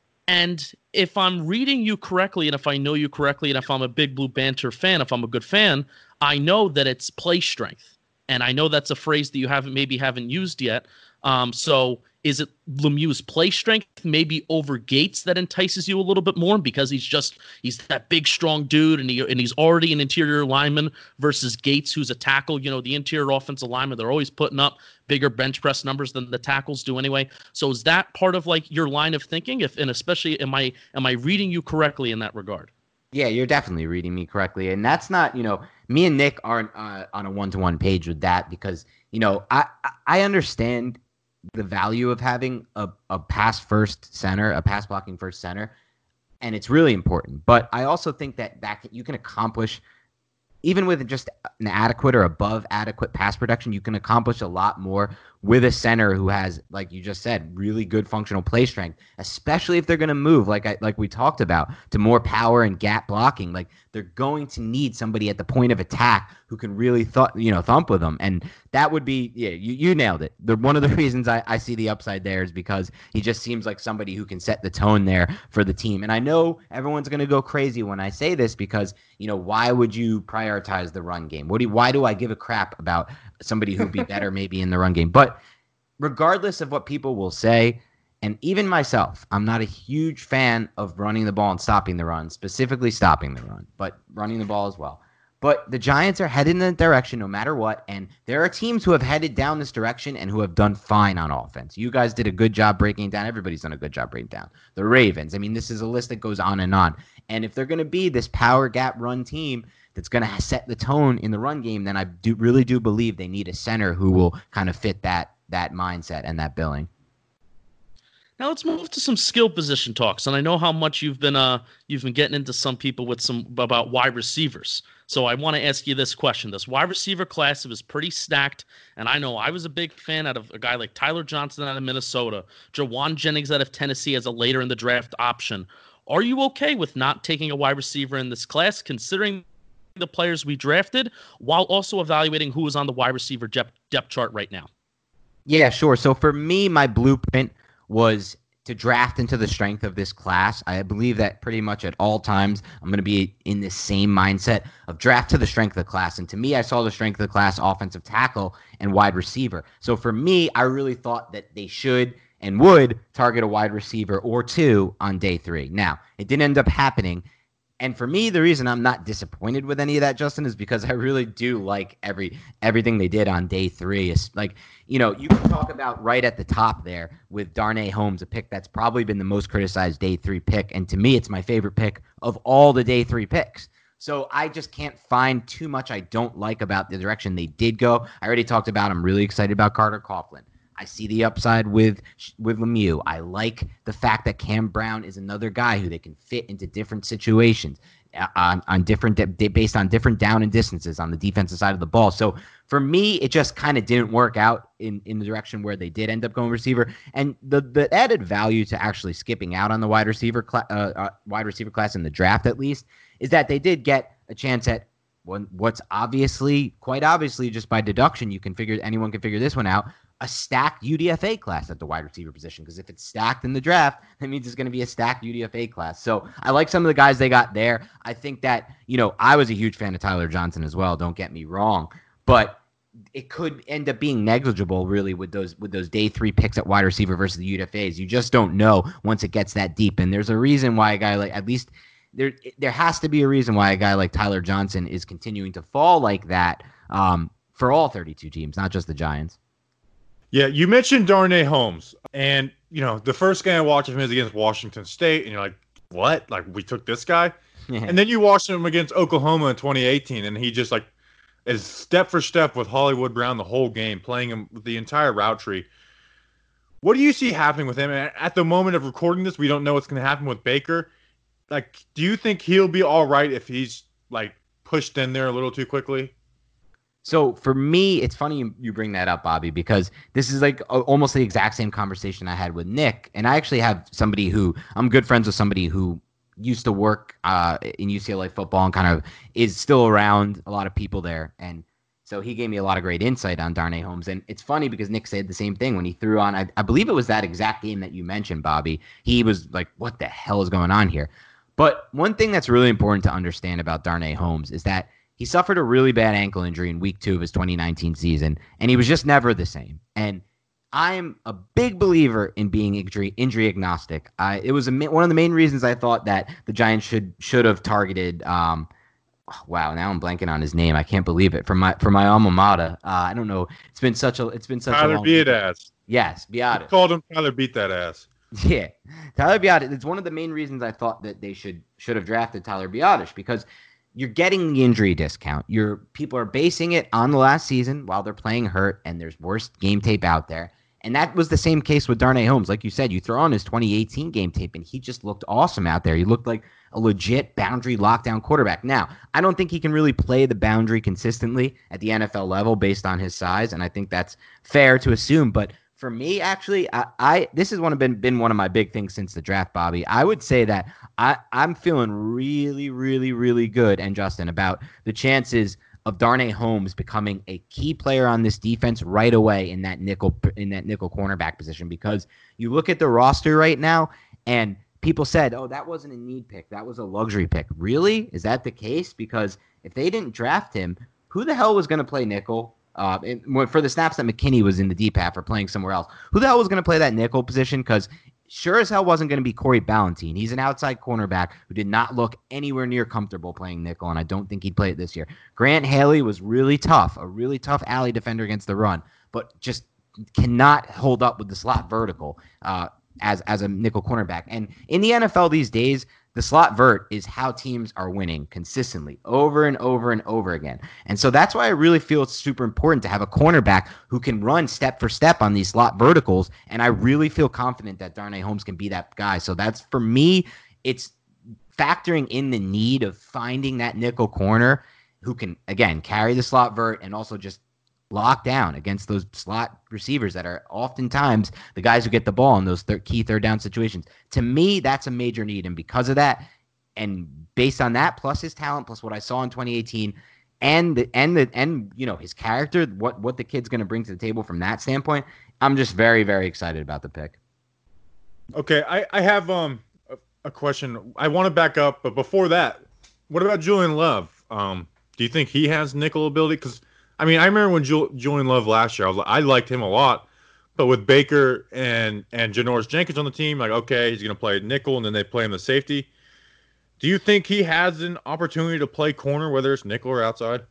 And if I'm reading you correctly, and if I know you correctly, and if I'm a Big Blue Banter fan, if I'm a good fan, I know that it's play strength. And I know that's a phrase that you haven't maybe haven't used yet. Um, so is it Lemieux's play strength maybe over Gates that entices you a little bit more because he's just he's that big strong dude and he and he's already an interior lineman versus Gates, who's a tackle? You know, the interior offensive lineman, they're always putting up bigger bench press numbers than the tackles do anyway. So is that part of like your line of thinking? If and especially am I am I reading you correctly in that regard? Yeah, you're definitely reading me correctly. And that's not, you know, me and Nick aren't uh, on a one-to-one page with that because, you know, I, I understand the value of having a, a pass first center, a pass blocking first center, and it's really important. But I also think that, that you can accomplish, even with just an adequate or above adequate pass protection, you can accomplish a lot more with a center who has, like you just said, really good functional play strength, especially if they're going to move, like I, like we talked about, to more power and gap blocking. Like, they're going to need somebody at the point of attack who can really th- you know, thump with them. And that would be, yeah, you, you nailed it. The, one of the reasons I, I see the upside there is because he just seems like somebody who can set the tone there for the team. And I know everyone's going to go crazy when I say this because, you know, why would you prioritize the run game? What do you, why do I give a crap about somebody who'd be better maybe in the run game? But regardless of what people will say, and even myself, I'm not a huge fan of running the ball and stopping the run, specifically stopping the run, but running the ball as well. But the Giants are headed in that direction no matter what, and there are teams who have headed down this direction and who have done fine on offense. You guys did a good job breaking it down. Everybody's done a good job breaking it down. The Ravens, I mean, this is a list that goes on and on. And if they're going to be this power gap run team that's going to set the tone in the run game, then I do really do believe they need a center who will kind of fit that that mindset and that billing. Now let's move to some skill position talks, and I know how much you've been uh you've been getting into some people with some about wide receivers. So I want to ask you this question: this wide receiver class is pretty stacked, and I know I was a big fan out of a guy like Tyler Johnson out of Minnesota, Jawan Jennings out of Tennessee as a later in the draft option. Are you okay with not taking a wide receiver in this class, considering the players we drafted, while also evaluating who is on the wide receiver depth depth chart right now? Yeah, sure. So for me, my blueprint was to draft into the strength of this class. I believe that pretty much at all times, I'm going to be in this same mindset of draft to the strength of the class. And to me, I saw the strength of the class offensive tackle and wide receiver. So for me, I really thought that they should and would target a wide receiver or two on day three. Now, it didn't end up happening. And for me, the reason I'm not disappointed with any of that, Justin, is because I really do like every everything they did on day three. It's like, you know, you can talk about right at the top there with Darnay Holmes, a pick that's probably been the most criticized day three pick. And to me, it's my favorite pick of all the day three picks. So I just can't find too much I don't like about the direction they did go. I already talked about I'm really excited about Carter Coughlin. I see the upside with with Lemieux. I like the fact that Cam Brown is another guy who they can fit into different situations uh, on, on different based on different down and distances on the defensive side of the ball. So for me, it just kind of didn't work out in, in the direction where they did end up going receiver. And the the added value to actually skipping out on the wide receiver cl- uh, uh, wide receiver class in the draft, at least, is that they did get a chance at one, what's obviously, quite obviously, just by deduction, you can figure anyone can figure this one out. A stacked U D F A class at the wide receiver position, because if it's stacked in the draft, that means it's going to be a stacked U D F A class. So I like some of the guys they got there. I think that, you know, I was a huge fan of Tyler Johnson as well. Don't get me wrong, but it could end up being negligible really with those with those day three picks at wide receiver versus the U D F As. You just don't know once it gets that deep. And there's a reason why a guy like, at least there there has to be a reason why a guy like Tyler Johnson is continuing to fall like that um, for all thirty-two teams, not just the Giants. Yeah, you mentioned Darnay Holmes, and you know the first game I watched of him is against Washington State, and you're like, "What? Like we took this guy?" And then you watched him against Oklahoma in twenty eighteen, and he just like is step for step with Hollywood Brown the whole game, playing him the entire route tree. What do you see happening with him? And at the moment of recording this, we don't know what's going to happen with Baker. Like, do you think he'll be all right if he's like pushed in there a little too quickly? So for me, it's funny you, you bring that up, Bobby, because this is like a, almost the exact same conversation I had with Nick. And I actually have somebody who I'm good friends with, somebody who used to work uh, in U C L A football and kind of is still around a lot of people there. And so he gave me a lot of great insight on Darnay Holmes. And it's funny because Nick said the same thing when he threw on, I, I believe it was that exact game that you mentioned, Bobby. He was like, what the hell is going on here? But one thing that's really important to understand about Darnay Holmes is that he suffered a really bad ankle injury in week two of his twenty nineteen season, and he was just never the same. And I'm a big believer in being injury injury agnostic. I, it was a, one of the main reasons I thought that the Giants should should have targeted. Um, oh, wow, now I'm blanking on his name. I can't believe it. From my from my alma mater. Uh, I don't know. It's been such a it's been such Tyler a long Biadasz. Yes, Biadasz. Called him Tyler beat that ass. Yeah, Tyler Biadasz. It's one of the main reasons I thought that they should should have drafted Tyler Biadasz, because you're getting the injury discount. Your people are basing it on the last season while they're playing hurt, and there's worse game tape out there. And that was the same case with Darnay Holmes. Like you said, you throw on his twenty eighteen game tape, and he just looked awesome out there. He looked like a legit boundary lockdown quarterback. Now, I don't think he can really play the boundary consistently at the N F L level based on his size, and I think that's fair to assume. But for me, actually, I, I this has one of been been one of my big things since the draft, Bobby. I would say that I, I'm feeling really, really, really good, and Justin, about the chances of Darnay Holmes becoming a key player on this defense right away in that nickel in that nickel cornerback position. Because you look at the roster right now, and people said, "Oh, that wasn't a need pick; that was a luxury pick." Really, is that the case? Because if they didn't draft him, who the hell was going to play nickel? Uh, and for the snaps that McKinney was in the deep half or playing somewhere else, who the hell was going to play that nickel position? Because sure as hell wasn't going to be Corey Ballentine. He's an outside cornerback who did not look anywhere near comfortable playing nickel, and I don't think he'd play it this year. Grant Haley was really tough, a really tough alley defender against the run, but just cannot hold up with the slot vertical uh, as as a nickel cornerback. And in the N F L these days, the slot vert is how teams are winning consistently over and over and over again. And so that's why I really feel it's super important to have a cornerback who can run step for step on these slot verticals. And I really feel confident that Darnay Holmes can be that guy. So that's, for me, it's factoring in the need of finding that nickel corner who can, again, carry the slot vert and also just lock down against those slot receivers that are oftentimes the guys who get the ball in those thir- key third down situations. To me, that's a major need. And because of that, and based on that, plus his talent, plus what I saw in twenty eighteen, and the, and the, and you know, his character, what what the kid's going to bring to the table from that standpoint, I'm just very, very excited about the pick. Okay, I, I have um a, a question. I want to back up, but before that, what about Julian Love? Um, do you think he has nickel ability? Because I mean, I remember when Jul- Julian Love last year, I, was, I liked him a lot. But with Baker and and Janoris Jenkins on the team, like, okay, he's going to play nickel, and then they play him the safety. Do you think he has an opportunity to play corner, whether it's nickel or outside?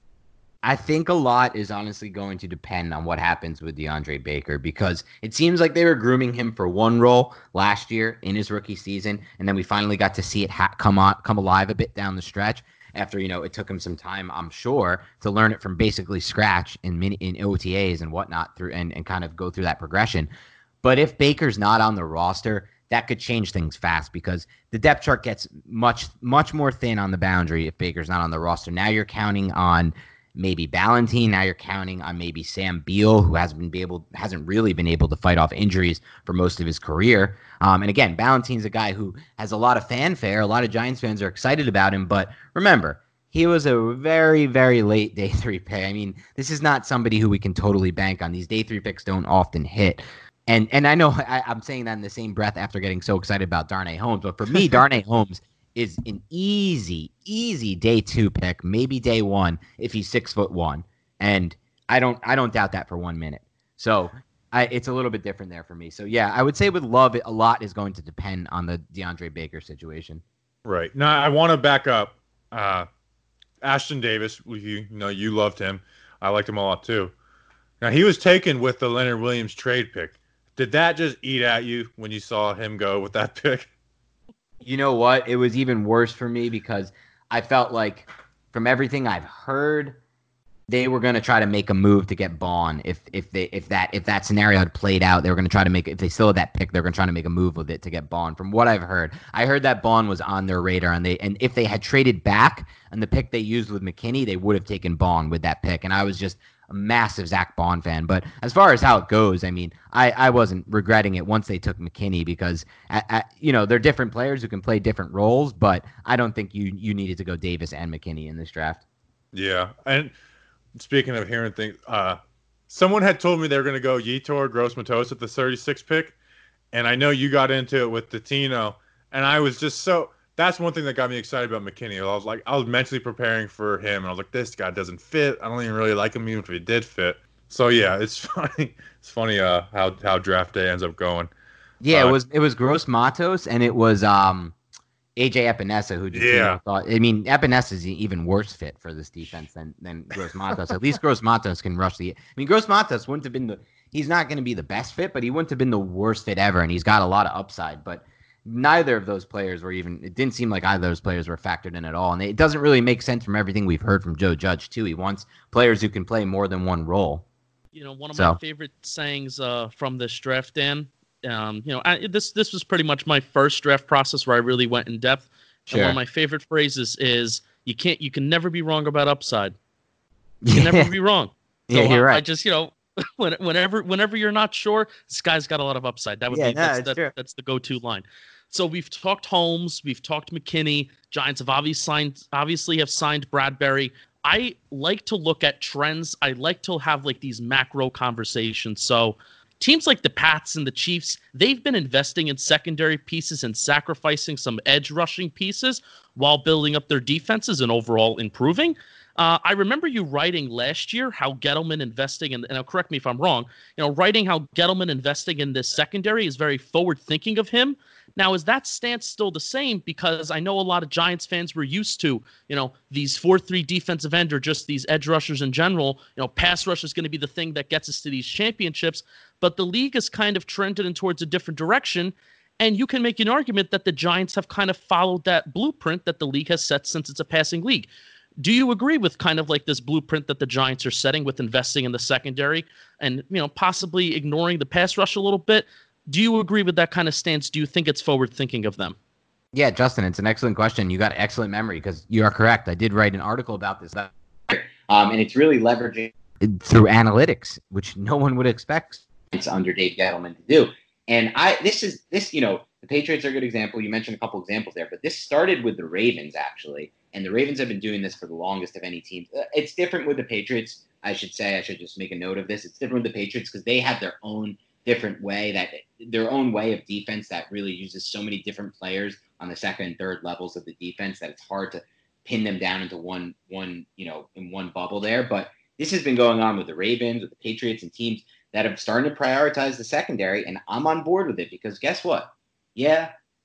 I think a lot is honestly going to depend on what happens with DeAndre Baker, because it seems like they were grooming him for one role last year in his rookie season, and then we finally got to see it ha- come on, come alive a bit down the stretch. After, you know, it took him some time, I'm sure, to learn it from basically scratch in mini, in O T As and whatnot through and, and kind of go through that progression. But if Baker's not on the roster, that could change things fast, because the depth chart gets much, much more thin on the boundary if Baker's not on the roster. Now you're counting on maybe Ballantine. Now you're counting on maybe Sam Beal, who hasn't been able, hasn't really been able to fight off injuries for most of his career. Um, and again, Ballantine's a guy who has a lot of fanfare. A lot of Giants fans are excited about him. But remember, he was a very, very late day three pick. I mean, this is not somebody who we can totally bank on. These day three picks don't often hit. And and I know I, I'm saying that in the same breath after getting so excited about Darnay Holmes. But for me, Darnay Holmes is an easy, easy day two pick, maybe day one if he's six foot one, and I don't, I don't doubt that for one minute. So I, it's a little bit different there for me. So yeah, I would say with Love, a lot is going to depend on the DeAndre Baker situation. Right. Now I want to back up. Uh, Ashton Davis, you, you know, you loved him. I liked him a lot too. Now he was taken with the Leonard Williams trade pick. Did that just eat at you when you saw him go with that pick? You know what? It was even worse for me because I felt like from everything I've heard, they were going to try to make a move to get Bond. If if they if that if that scenario had played out, they were going to try to make if they still had that pick, they were going to try to make a move with it to get Bond. From what I've heard, I heard that Bond was on their radar, and they and if they had traded back and the pick they used with McKinney, they would have taken Bond with that pick. And I was just a massive Zach Bond fan. But as far as how it goes, I mean, I, I wasn't regretting it once they took McKinney because, at, at, you know, they're different players who can play different roles, but I don't think you you needed to go Davis and McKinney in this draft. Yeah. And speaking of hearing things, uh, someone had told me they were going to go Yetur Gross-Matos at the thirty-sixth pick, and I know you got into it with Tino, and I was just so... That's one thing that got me excited about McKinney. I was like, I was mentally preparing for him, and I was like, this guy doesn't fit. I don't even really like him, even if he did fit. So yeah, it's funny. It's funny uh, how how draft day ends up going. Yeah, uh, it was it was Gross Matos, and it was um A J Epinesa who just, Yeah. you know, thought. I mean, Epinesa is an even worse fit for this defense than than Gross Matos. At least Gross Matos can rush the. I mean, Gross Matos wouldn't have been the. He's not going to be the best fit, but he wouldn't have been the worst fit ever, and he's got a lot of upside, but. Neither of those players were even, it didn't seem like either of those players were factored in at all. And it doesn't really make sense from everything we've heard from Joe Judge, too. He wants players who can play more than one role. You know, one of So. my favorite sayings uh, from this draft, Dan, um, you know, I, this this was pretty much my first draft process where I really went in depth. And one Sure. of my favorite phrases is, you can't, you can never be wrong about upside. You can never be wrong. So Yeah, you're I, I right. just, you know, when, whenever whenever you're not sure, this guy's got a lot of upside. That would Yeah, be no, that's, it's that, true. that's the go-to line. So we've talked Holmes, we've talked McKinney. Giants have obviously signed, obviously have signed Bradbury. I like to look at trends. I like to have like these macro conversations. So teams like the Pats and the Chiefs, they've been investing in secondary pieces and sacrificing some edge rushing pieces while building up their defenses and overall improving. Uh, I remember you writing last year how Gettleman investing in, and now correct me if I'm wrong, you know, writing how Gettleman investing in this secondary is very forward thinking of him. Now, is that stance still the same? Because I know a lot of Giants fans were used to, you know, these four three defensive end or just these edge rushers in general. You know, pass rush is going to be the thing that gets us to these championships. But the league has kind of trended in towards a different direction. And you can make an argument that the Giants have kind of followed that blueprint that the league has set since it's a passing league. Do you agree with kind of like this blueprint that the Giants are setting with investing in the secondary and, you know, possibly ignoring the pass rush a little bit? Do you agree with that kind of stance? Do you think it's forward thinking of them? Yeah, Justin, it's an excellent question. You got excellent memory because you are correct. I did write an article about this. Um, and it's really leveraging through analytics, which no one would expect it's under Dave Gettleman to do. And I, this is this, you know, the Patriots are a good example. You mentioned a couple examples there, but this started with the Ravens actually, and the Ravens have been doing this for the longest of any team. It's different with the Patriots. I should say, I should just make a note of this. It's different with the Patriots because they have their own different way that their own way of defense that really uses so many different players on the second and third levels of the defense that it's hard to pin them down into one, one, you know, in one bubble there. But this has been going on with the Ravens, with the Patriots and teams that have started to prioritize the secondary. And I'm on board with it because guess what? Yeah,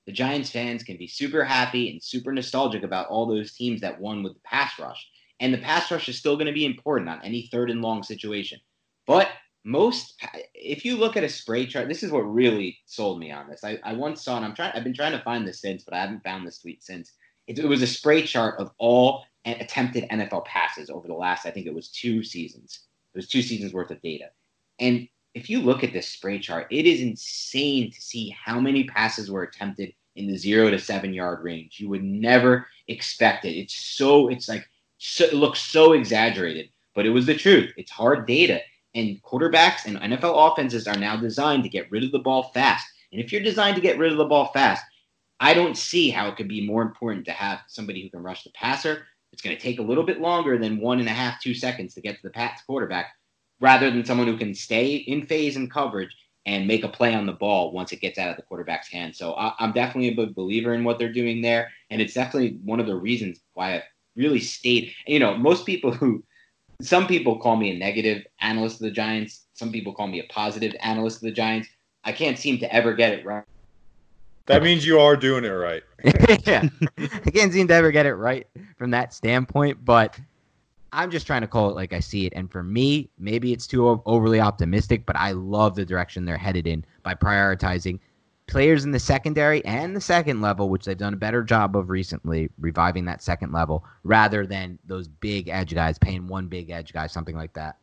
the Giants fans can be super happy and super nostalgic about all those teams that won with the pass rush. And the pass rush is still going to be important on any third and long situation. But most, if you look at a spray chart, this is what really sold me on this. I, I once saw, and I'm trying, I've been trying to find this since, but I haven't found this tweet since. It, it was a spray chart of all attempted N F L passes over the last, I think it was two seasons. It was two seasons worth of data. And if you look at this spray chart, it is insane to see how many passes were attempted in the zero to seven yard range. You would never expect it. It's so, it's like, so, it looks so exaggerated, but it was the truth. It's hard data. And quarterbacks and N F L offenses are now designed to get rid of the ball fast. And if you're designed to get rid of the ball fast, I don't see how it could be more important to have somebody who can rush the passer. It's going to take a little bit longer than one and a half, two seconds to get to the pass quarterback, rather than someone who can stay in phase and coverage and make a play on the ball once it gets out of the quarterback's hand. So I, I'm definitely a big believer in what they're doing there. And it's definitely one of the reasons why I really stayed. You know, most people who, some people call me a negative analyst of the Giants. Some people call me a positive analyst of the Giants. I can't seem to ever get it right. That means you are doing it right. Yeah. I can't seem to ever get it right from that standpoint, but I'm just trying to call it like I see it. And for me, maybe it's too overly optimistic, but I love the direction they're headed in by prioritizing players in the secondary and the second level, which they've done a better job of recently, reviving that second level, rather than those big edge guys, paying one big edge guy, something like that.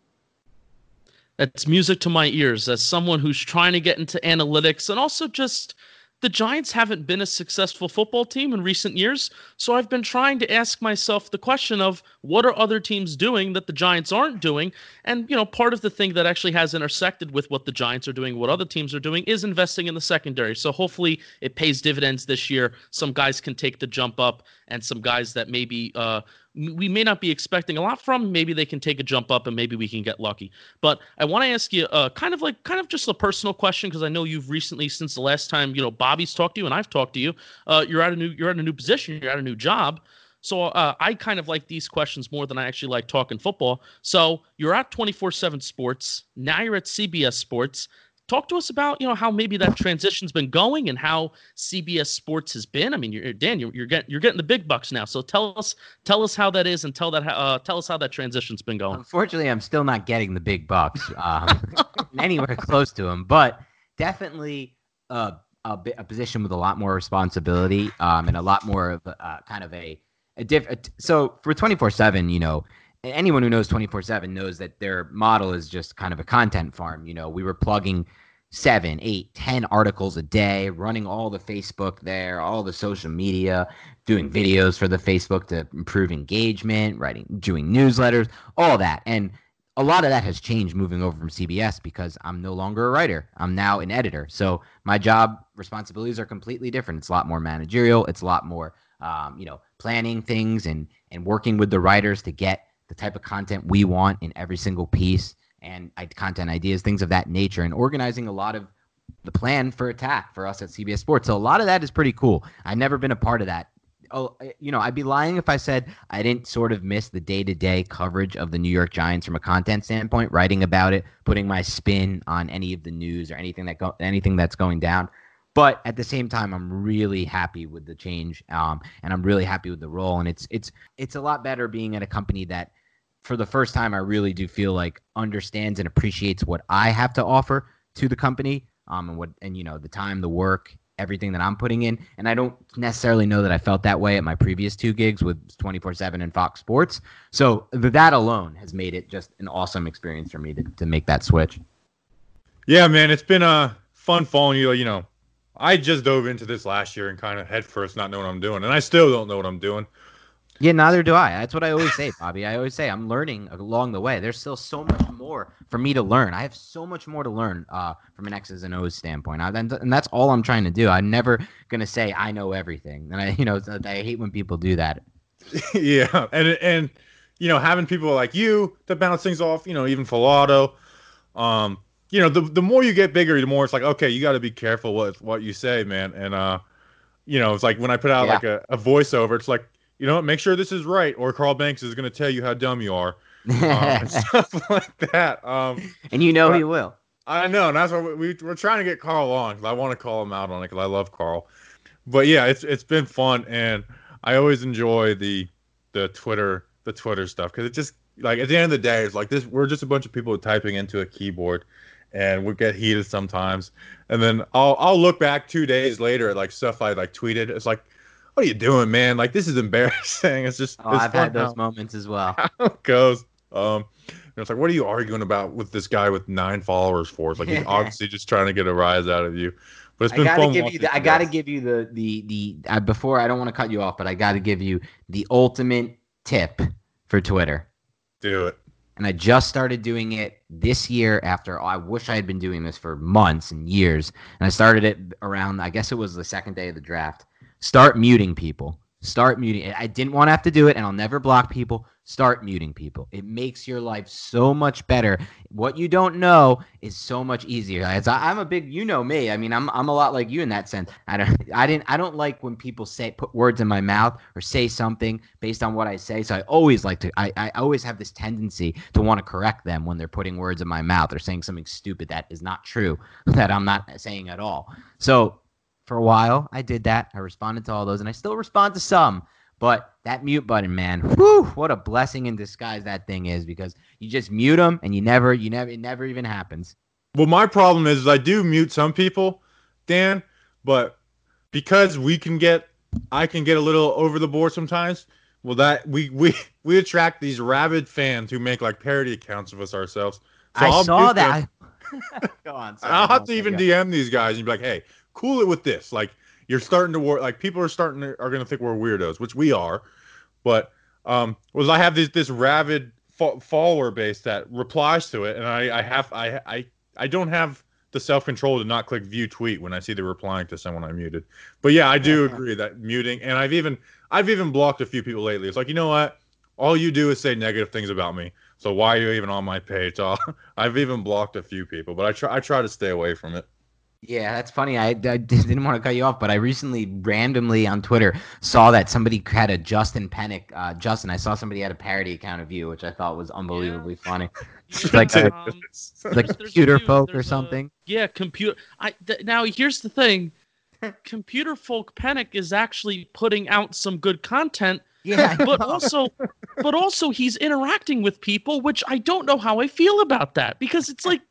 That's music to my ears as someone who's trying to get into analytics, and also just the Giants haven't been a successful football team in recent years. So I've been trying to ask myself the question of what are other teams doing that the Giants aren't doing? And, you know, part of the thing that actually has intersected with what the Giants are doing, what other teams are doing, is investing in the secondary. So hopefully it pays dividends this year. Some guys can take the jump up, and some guys that maybe uh, we may not be expecting a lot from, maybe they can take a jump up, and maybe we can get lucky. But I want to ask you uh, kind of like kind of just a personal question, because I know you've recently, since the last time, you know, Bobby's talked to you and I've talked to you, uh, you're at a new you're at a new position, you're at a new job. So uh, I kind of like these questions more than I actually like talking football. So you're at twenty-four seven Sports. Now you're at C B S Sports. Talk to us about, you know, how maybe that transition's been going and how C B S Sports has been. I mean, you're, Dan, you're, you're getting you're getting the big bucks now. So tell us tell us how that is, and tell that uh, tell us how that transition's been going. Unfortunately, I'm still not getting the big bucks um, anywhere close to them, but definitely uh, a, a position with a lot more responsibility um, and a lot more of a, uh, kind of a a different. So for twenty-four seven, you know, anyone who knows twenty-four seven knows that their model is just kind of a content farm. You know, we were plugging seven, eight, ten articles a day, running all the Facebook there, all the social media, doing videos for the Facebook to improve engagement, writing, doing newsletters, all that. And a lot of that has changed moving over from C B S because I'm no longer a writer. I'm now an editor. So my job responsibilities are completely different. It's a lot more managerial. It's a lot more, um, you know, planning things and, and working with the writers to get the type of content we want in every single piece, and content ideas, things of that nature, and organizing a lot of the plan for attack for us at C B S Sports. So a lot of that is pretty cool. I've never been a part of that. Oh, you know, I'd be lying if I said I didn't sort of miss the day-to-day coverage of the New York Giants from a content standpoint, writing about it, putting my spin on any of the news or anything that go, anything that's going down. But at the same time, I'm really happy with the change, um, and I'm really happy with the role. And it's it's it's a lot better being at a company that, for the first time, I really do feel like understands and appreciates what I have to offer to the company, um, and what, and you know, the time, the work, everything that I'm putting in. And I don't necessarily know that I felt that way at my previous two gigs with twenty-four seven and Fox Sports. So that alone has made it just an awesome experience for me to, to make that switch. Yeah, man, it's been uh, fun following you. You know, I just dove into this last year and kind of head first, not knowing what I'm doing. And I still don't know what I'm doing. Yeah, neither do I. That's what I always say, Bobby. I always say I'm learning along the way. There's still so much more for me to learn. I have so much more to learn uh, from an X's and O's standpoint, I, and, and that's all I'm trying to do. I'm never gonna say I know everything, and I, you know, I hate when people do that. Yeah, and and you know, having people like you to bounce things off, you know, even Filato, um, you know, the the more you get bigger, the more it's like, okay, you got to be careful what what you say, man. And uh, you know, it's like when I put out Yeah. like a, a voiceover, it's like, you know what, make sure this is right, or Carl Banks is going to tell you how dumb you are, um, and stuff like that. Um, And you know but- he will. I know, and that's why we, we we're trying to get Carl on, because I want to call him out on it, because I love Carl. but yeah, it's it's been fun, and I always enjoy the the Twitter the Twitter stuff because it just like at the end of the day, it's like this. We're just a bunch of people typing into a keyboard, and we get heated sometimes. And then I'll I'll look back two days later at like stuff I like tweeted. It's like, what are you doing, man? Like this is embarrassing. It's just Oh, it's I've fun had those how- moments as well. how it goes. Um, and it's like, what are you arguing about with this guy with nine followers for? It's like he's obviously just trying to get a rise out of you. But it's I been gotta fun. give you. watching The, I you gotta guys. give you the the the uh, before. I don't want to cut you off, but I gotta give you the ultimate tip for Twitter. do it. And I just started doing it this year after I wish I had been doing this for months and years. And I started it around, I guess it was the second day of the draft. Start muting people. Start muting. I didn't want to have to do it, and I'll never block people. Start muting people. It makes your life so much better. What you don't know is so much easier. As I, I'm a big, you know me. I mean, I'm I'm a lot like you in that sense. I don't I didn't I don't like when people say put words in my mouth or say something based on what I say. So I always like to. I I always have this tendency to want to correct them when they're putting words in my mouth or saying something stupid that is not true, that I'm not saying at all. So for a while, I did that. I responded to all those, and I still respond to some. But that mute button, man, whew, what a blessing in disguise that thing is, because you just mute them, and you never, you never, it never even happens. Well, my problem is, is I do mute some people, Dan, but because we can get, I can get a little over the board sometimes. Well, that we we we attract these rabid fans who make like parody accounts of us ourselves. So I I'll saw mute that. them. Go on. And sorry, I'll have don't to even cut D you M these guys and be like, "Hey, cool it with this." Like you're starting to work. Like people are starting to are going to think we're weirdos, which we are. But um, was I have this this rabid fo- follower base that replies to it, and I I have I I I don't have the self control to not click view tweet when I see they're replying to someone I muted. But yeah, I do agree that muting, and I've even I've even blocked a few people lately. It's like, you know what? All you do is say negative things about me. So why are you even on my page? So I've even blocked a few people, but I try I try to stay away from it. Yeah, that's funny. I, I didn't want to cut you off, but I recently randomly on Twitter saw that somebody had a Justin Pennick. Uh, Justin, I saw somebody had a parody account of you, which I thought was unbelievably funny. It's like Yeah, a, um, it's like there's- there's a computer few- folk or there's a- something. Yeah, computer. I th- now here's the thing. Computer Folk Panic is actually putting out some good content, Yeah, I but know. also, but also he's interacting with people, which I don't know how I feel about that because it's like,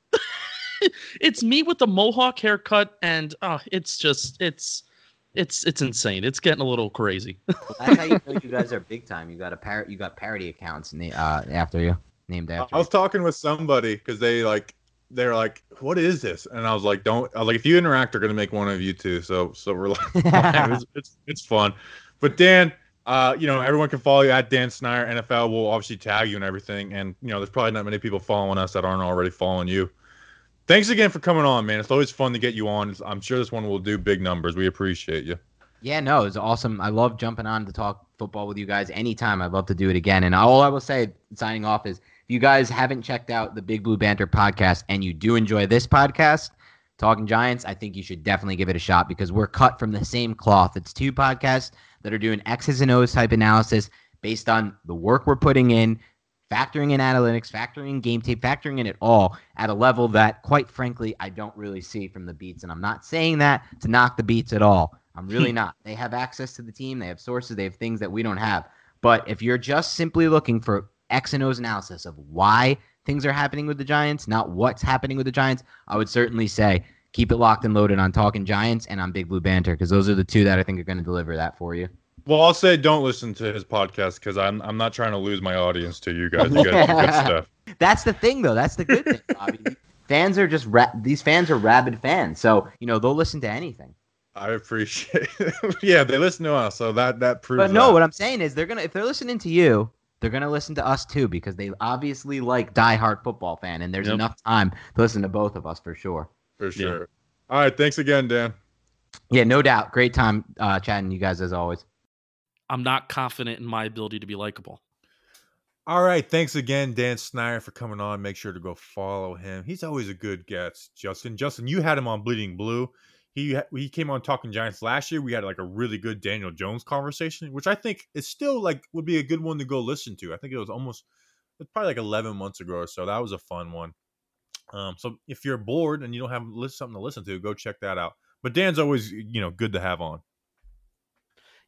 it's me with the mohawk haircut, and uh, it's just it's it's it's insane. It's getting a little crazy. Well, that's how you know you guys are big time. You got a par- you got parody accounts na- uh, after you, named after. I was talking with somebody because they like they're like, "What is this?" And I was like, "Don't." I was like, "If you interact, they're gonna make one of you too." So so we're like, it's, it's it's fun. But Dan, uh, you know, everyone can follow you at Dan Snyder N F L. We'll obviously tag you and everything. And you know, there's probably not many people following us that aren't already following you. Thanks again for coming on, man. It's always fun to get you on. I'm sure this one will do big numbers. We appreciate you. Yeah, no, it's awesome. I love jumping on to talk football with you guys anytime. I'd love to do it again. And all I will say, signing off, is if you guys haven't checked out the Big Blue Banter podcast and you do enjoy this podcast, Talking Giants, I think you should definitely give it a shot because we're cut from the same cloth. It's two podcasts that are doing X's and O's type analysis based on the work we're putting in, factoring in analytics, factoring in game tape, factoring in it all at a level that, quite frankly, I don't really see from the beats. And I'm not saying that to knock the beats at all. I'm really not. They have access to the team. They have sources. They have things that we don't have. But if you're just simply looking for X and O's analysis of why things are happening with the Giants, not what's happening with the Giants, I would certainly say keep it locked and loaded on Talking Giants and on Big Blue Banter because those are the two that I think are going to deliver that for you. Well, I'll say don't listen to his podcast because I'm I'm not trying to lose my audience to you guys. You guys do good stuff. That's the thing, though. That's the good thing, Bobby. Fans are just ra- these fans are rabid fans, so you know they'll listen to anything. I appreciate it. Yeah, they listen to us, so that that proves. But no, that. what I'm saying is they're gonna if they're listening to you, they're gonna listen to us too because they obviously like diehard football fan, and there's Yep. enough time to listen to both of us for sure. For sure. All right, thanks again, Dan. Yeah, no doubt. Great time uh, chatting you guys as always. I'm not confident in my ability to be likable. All right, thanks again, Dan Snyder, for coming on. Make sure to go follow him. He's always a good guest, Justin. Justin, you had him on Bleeding Blue. He he came on Talking Giants last year. We had like a really good Daniel Jones conversation, which I think is still like would be a good one to go listen to. I think it was almost it's probably like eleven months ago or so. That was a fun one. Um, so if you're bored and you don't have li- something to listen to, go check that out. But Dan's always you know good to have on.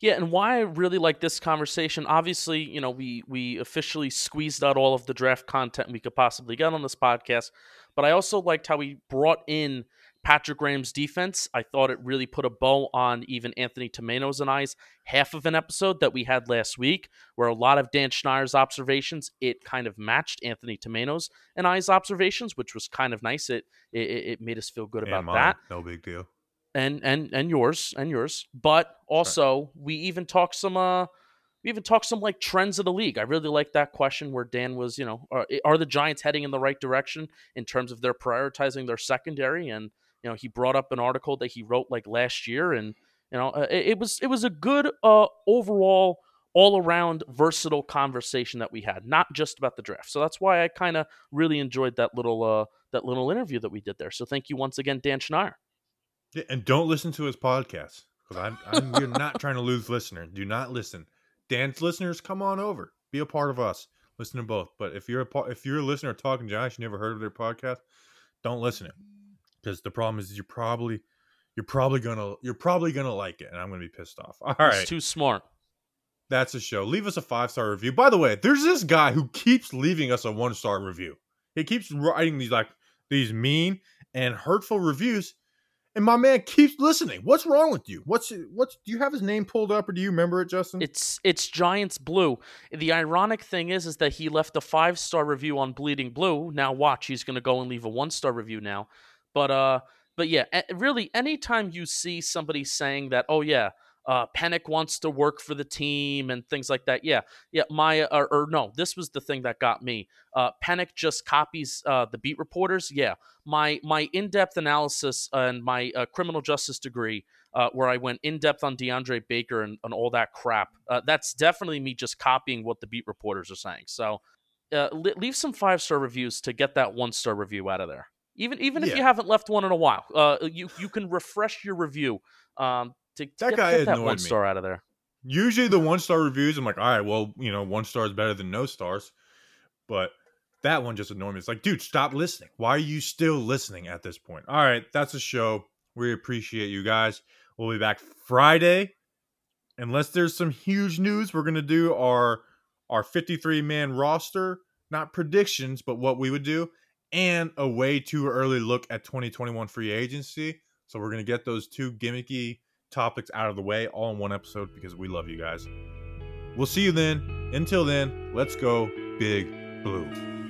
Yeah, and why I really like this conversation, obviously, you know, we we officially squeezed out all of the draft content we could possibly get on this podcast, but I also liked how we brought in Patrick Graham's defense. I thought it really put a bow on even Anthony Tomato's and I's half of an episode that we had last week, where a lot of Dan Schneier's observations, it kind of matched Anthony Tomato's and I's observations, which was kind of nice. It it, it made us feel good And about mine, that. no big deal. and and and yours and yours but also we even talked some uh we even talked some like trends of the league. I really like that question where Dan was, you know, are, are the Giants heading in the right direction in terms of their prioritizing their secondary? And you know, he brought up an article that he wrote like last year, and you know, uh, it, it was it was a good uh overall all around versatile conversation that we had, not just about the draft. So that's why I kind of really enjoyed that little uh that little interview that we did there. So thank you once again, Dan Schneier. Yeah, and don't listen to his podcast because I'm, I'm we're not trying to lose listeners. Do not listen. Dan's listeners, come on over, be a part of us. Listen to both. But if you're a pa- if you're a listener of Talking Giants, you never heard of their podcast, don't listen to it because the problem is you're probably you're probably gonna you're probably gonna like it, and I'm gonna be pissed off. All right, He's too smart. that's a show. Leave us a five star review. By the way, there's this guy who keeps leaving us a one star review. He keeps writing these like these mean and hurtful reviews. And my man keeps listening. What's wrong with you? What's what's do you have his name pulled up or do you remember it, Justin? It's it's Giants Blue. The ironic thing is is that he left a five star review on Bleeding Blue. Now watch, he's gonna go and leave a one star review now. But uh but yeah, really anytime you see somebody saying that, oh yeah, uh Pennick wants to work for the team and things like that. Yeah. Yeah, my or, or no, this was the thing that got me. Uh Pennick just copies uh the beat reporters. Yeah. My my in-depth analysis and my uh, criminal justice degree, uh, where I went in-depth on DeAndre Baker and, and all that crap, uh, that's definitely me just copying what the beat reporters are saying. So uh, li- leave some five-star reviews to get that one-star review out of there. Even even if Yeah. you haven't left one in a while, uh, you, you can refresh your review um, to, to That get, guy get that annoyed one me. star out of there. Usually the one star reviews, I'm like, all right, well, you know, one star is better than no stars. But that one just annoyed me. It's like, dude, stop listening. Why are you still listening at this point? All right, that's a show. We appreciate you guys. We'll be back Friday. Unless there's some huge news, we're gonna do our our fifty-three man roster, not predictions, but what we would do, and a way too early look at twenty twenty-one free agency. So we're gonna get those two gimmicky topics out of the way all in one episode because we love you guys. We'll see you then. Until then, let's go Big Blue.